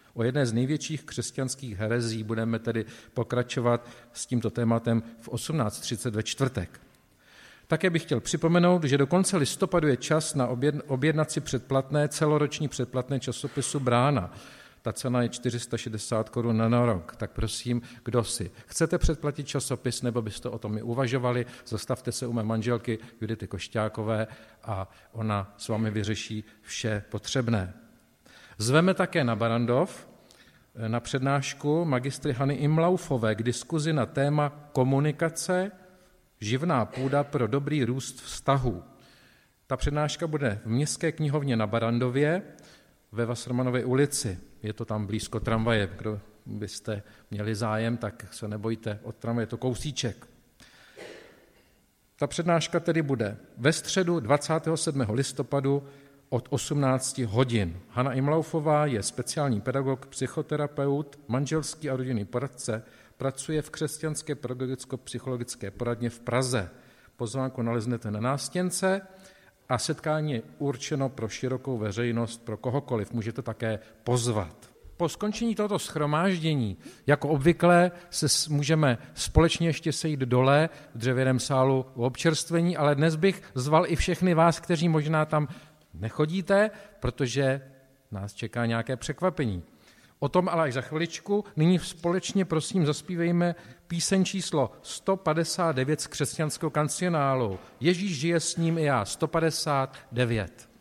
O jedné z největších křesťanských herezí budeme tedy pokračovat s tímto tématem v osmnáct třicet ve čtvrtek. Také bych chtěl připomenout, že do konce listopadu je čas na objednat si předplatné, celoroční předplatné časopisu Brána. Ta cena je čtyři sta šedesát korun na rok. Tak prosím, kdo si chcete předplatit časopis, nebo byste o tom i uvažovali, zastavte se u mé manželky Judity Košťákové a ona s vámi vyřeší vše potřebné. Zveme také na Barrandov na přednášku magistry Hany Imlaufové k diskuzi na téma komunikace, živná půda pro dobrý růst vztahů. Ta přednáška bude v Městské knihovně na Barrandově ve Wassermanově ulici. Je to tam blízko tramvaje. Kdo byste měli zájem, tak se nebojte, od tramvaje je to kousíček. Ta přednáška tedy bude ve středu dvacátého sedmého listopadu od osmnácti hodin. Hana Imlaufová je speciální pedagog, psychoterapeut, manželský a rodinný poradce, pracuje v křesťanské pedagogicko-psychologické poradně v Praze. Pozvánku naleznete na nástěnce a setkání je určeno pro širokou veřejnost, pro kohokoliv. Můžete také pozvat. Po skončení tohoto shromáždění, jako obvykle, se můžeme společně ještě sejít dole v dřevěném sálu u občerstvení, ale dnes bych zval i všechny vás, kteří možná tam nechodíte, protože nás čeká nějaké překvapení. O tom ale až za chviličku. Nyní společně prosím zaspívejme píseň číslo sto padesát devět z křesťanského kancionálu. Ježíš žije, s ním i já. sto padesát devět.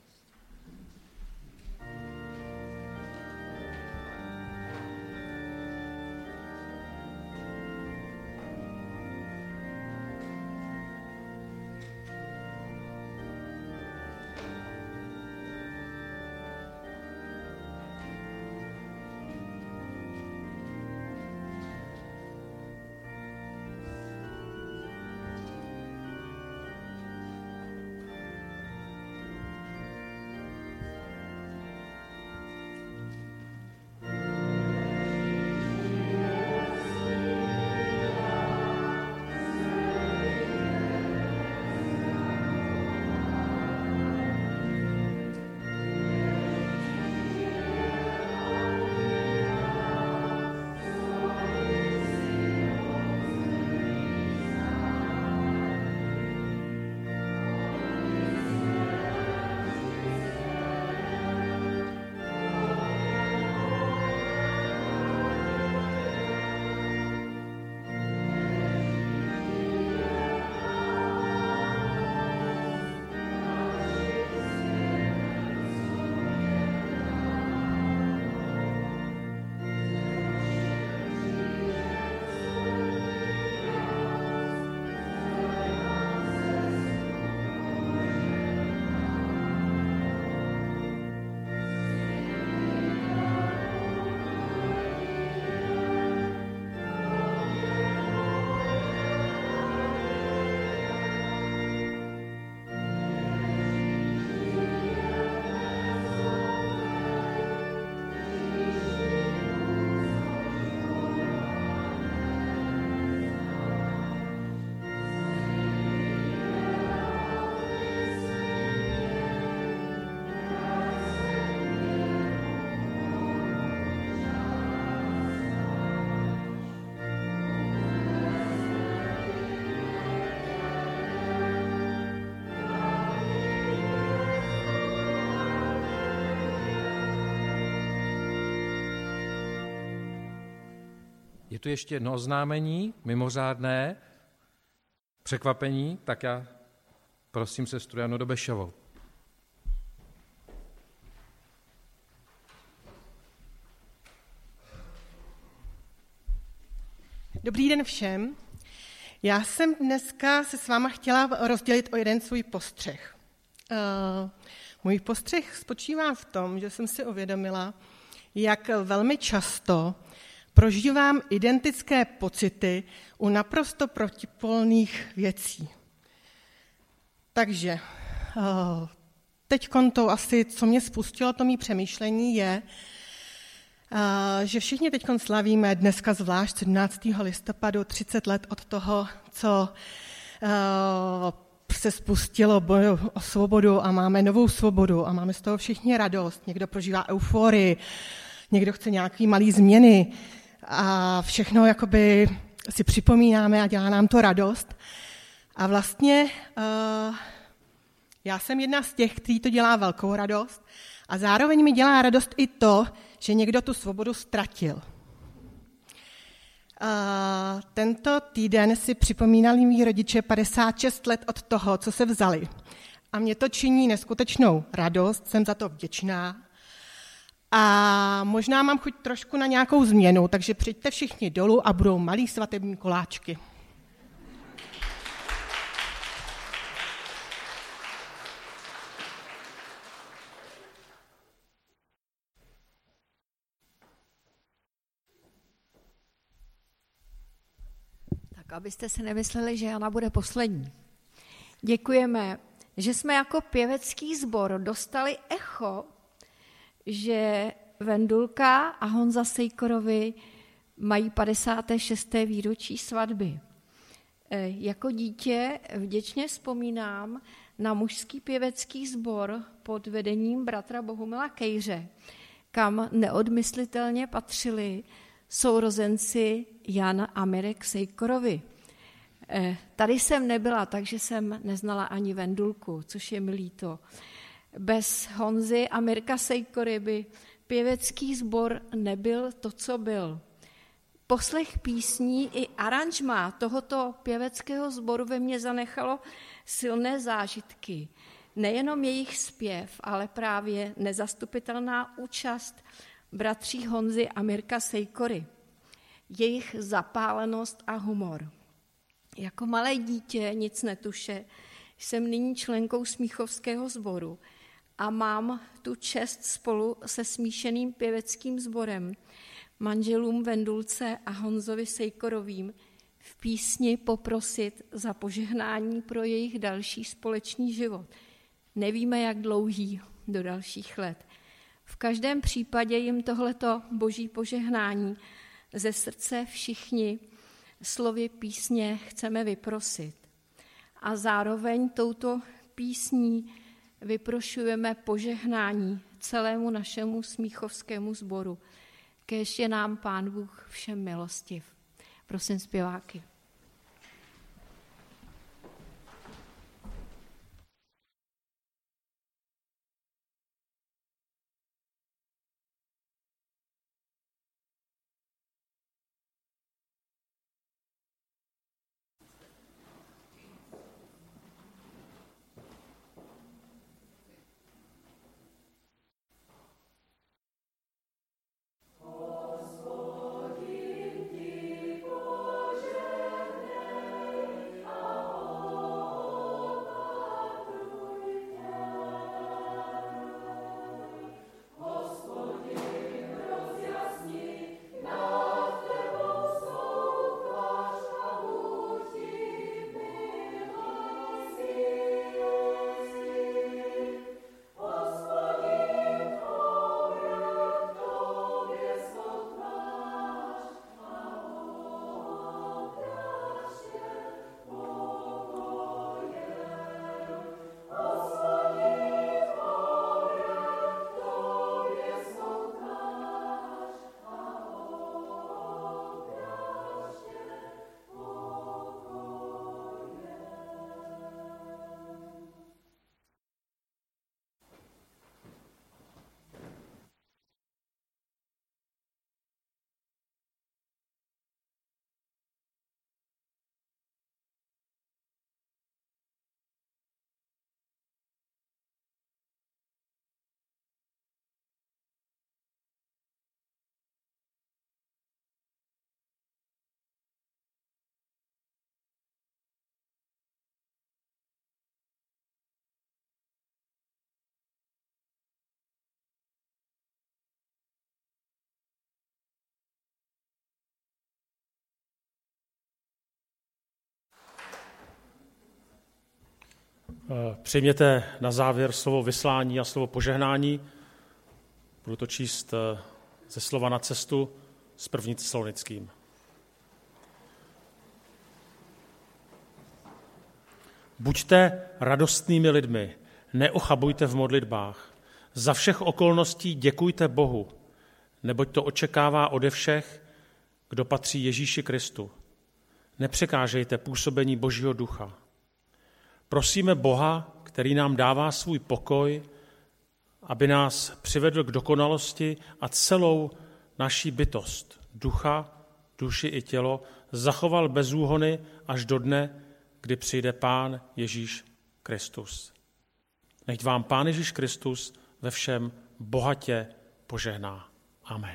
Je tu ještě jedno oznámení, mimořádné, překvapení, tak já prosím sestru Janu Dobešovou. Dobrý den všem. Já jsem dneska se s váma chtěla rozdělit o jeden svůj postřeh. Uh, můj postřeh spočívá v tom, že jsem si uvědomila, jak velmi často prožívám identické pocity u naprosto protipolných věcí. Takže teď to asi, co mě spustilo to mý přemýšlení, je, že všichni teď slavíme dneska zvlášť sedmnáctého listopadu třicet let od toho, co se spustilo boj o svobodu a máme novou svobodu a máme z toho všichni radost. Někdo prožívá euforii, někdo chce nějaký malý změny a všechno jakoby si připomínáme a dělá nám to radost. A vlastně uh, já jsem jedna z těch, který to dělá velkou radost a zároveň mi dělá radost i to, že někdo tu svobodu ztratil. Uh, tento týden si připomínali mý rodiče padesát šest let od toho, co se vzali. A mě to činí neskutečnou radost, jsem za to vděčná. A možná mám chuť trošku na nějakou změnu, takže přijďte všichni dolů a budou malý svatební koláčky. Tak abyste si nemysleli, že Jana bude poslední. Děkujeme, že jsme jako pěvecký sbor dostali echo, že Vendulka a Honza Sejkorovi mají padesáté šesté výročí svatby. Jako dítě vděčně vzpomínám na mužský pěvecký sbor pod vedením bratra Bohumila Kejře, kam neodmyslitelně patřili sourozenci Jan a Mirek Sejkorovi. Tady jsem nebyla, takže jsem neznala ani Vendulku, což je mi líto. Bez Honzy a Mirka Sejkory by pěvecký sbor nebyl to, co byl. Poslech písní i aranžmá tohoto pěveckého sboru ve mně zanechalo silné zážitky. Nejenom jejich zpěv, ale právě nezastupitelná účast bratří Honzy a Mirka Sejkory. Jejich zapálenost a humor. Jako malé dítě, nic netuše, jsem nyní členkou smíchovského sboru a mám tu čest spolu se smíšeným pěveckým sborem, manželům Vendulce a Honzovi Sejkorovým v písni poprosit za požehnání pro jejich další společný život. Nevíme, jak dlouhý do dalších let. V každém případě jim tohleto boží požehnání ze srdce všichni slovy písně chceme vyprosit. A zároveň touto písní vyprošujeme požehnání celému našemu smíchovskému sboru. Kéž je nám Pán Bůh všem milostiv. Prosím zpěváky. Přijměte na závěr slovo vyslání a slovo požehnání. Budu to číst ze slova Na cestu s první Tesalonickým. Buďte radostnými lidmi, neochabujte v modlitbách. Za všech okolností děkujte Bohu. neboť to očekává ode všech, kdo patří Ježíši Kristu. Nepřekážejte působení Božího ducha. Prosíme Boha, který nám dává svůj pokoj, aby nás přivedl k dokonalosti a celou naší bytost, ducha, duši i tělo, zachoval bez úhony až do dne, kdy přijde Pán Ježíš Kristus. Nechť vám Pán Ježíš Kristus ve všem bohatě požehná. Amen.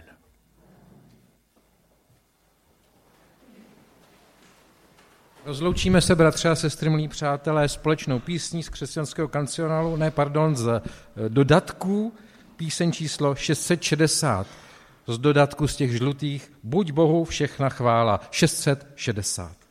Rozloučíme se, bratři a sestry, milí přátelé, společnou písní z křesťanského kancionálu, ne, pardon, z dodatků, píseň číslo šest set šedesát, z dodatku z těch žlutých, buď Bohu všechna chvála, šest set šedesát.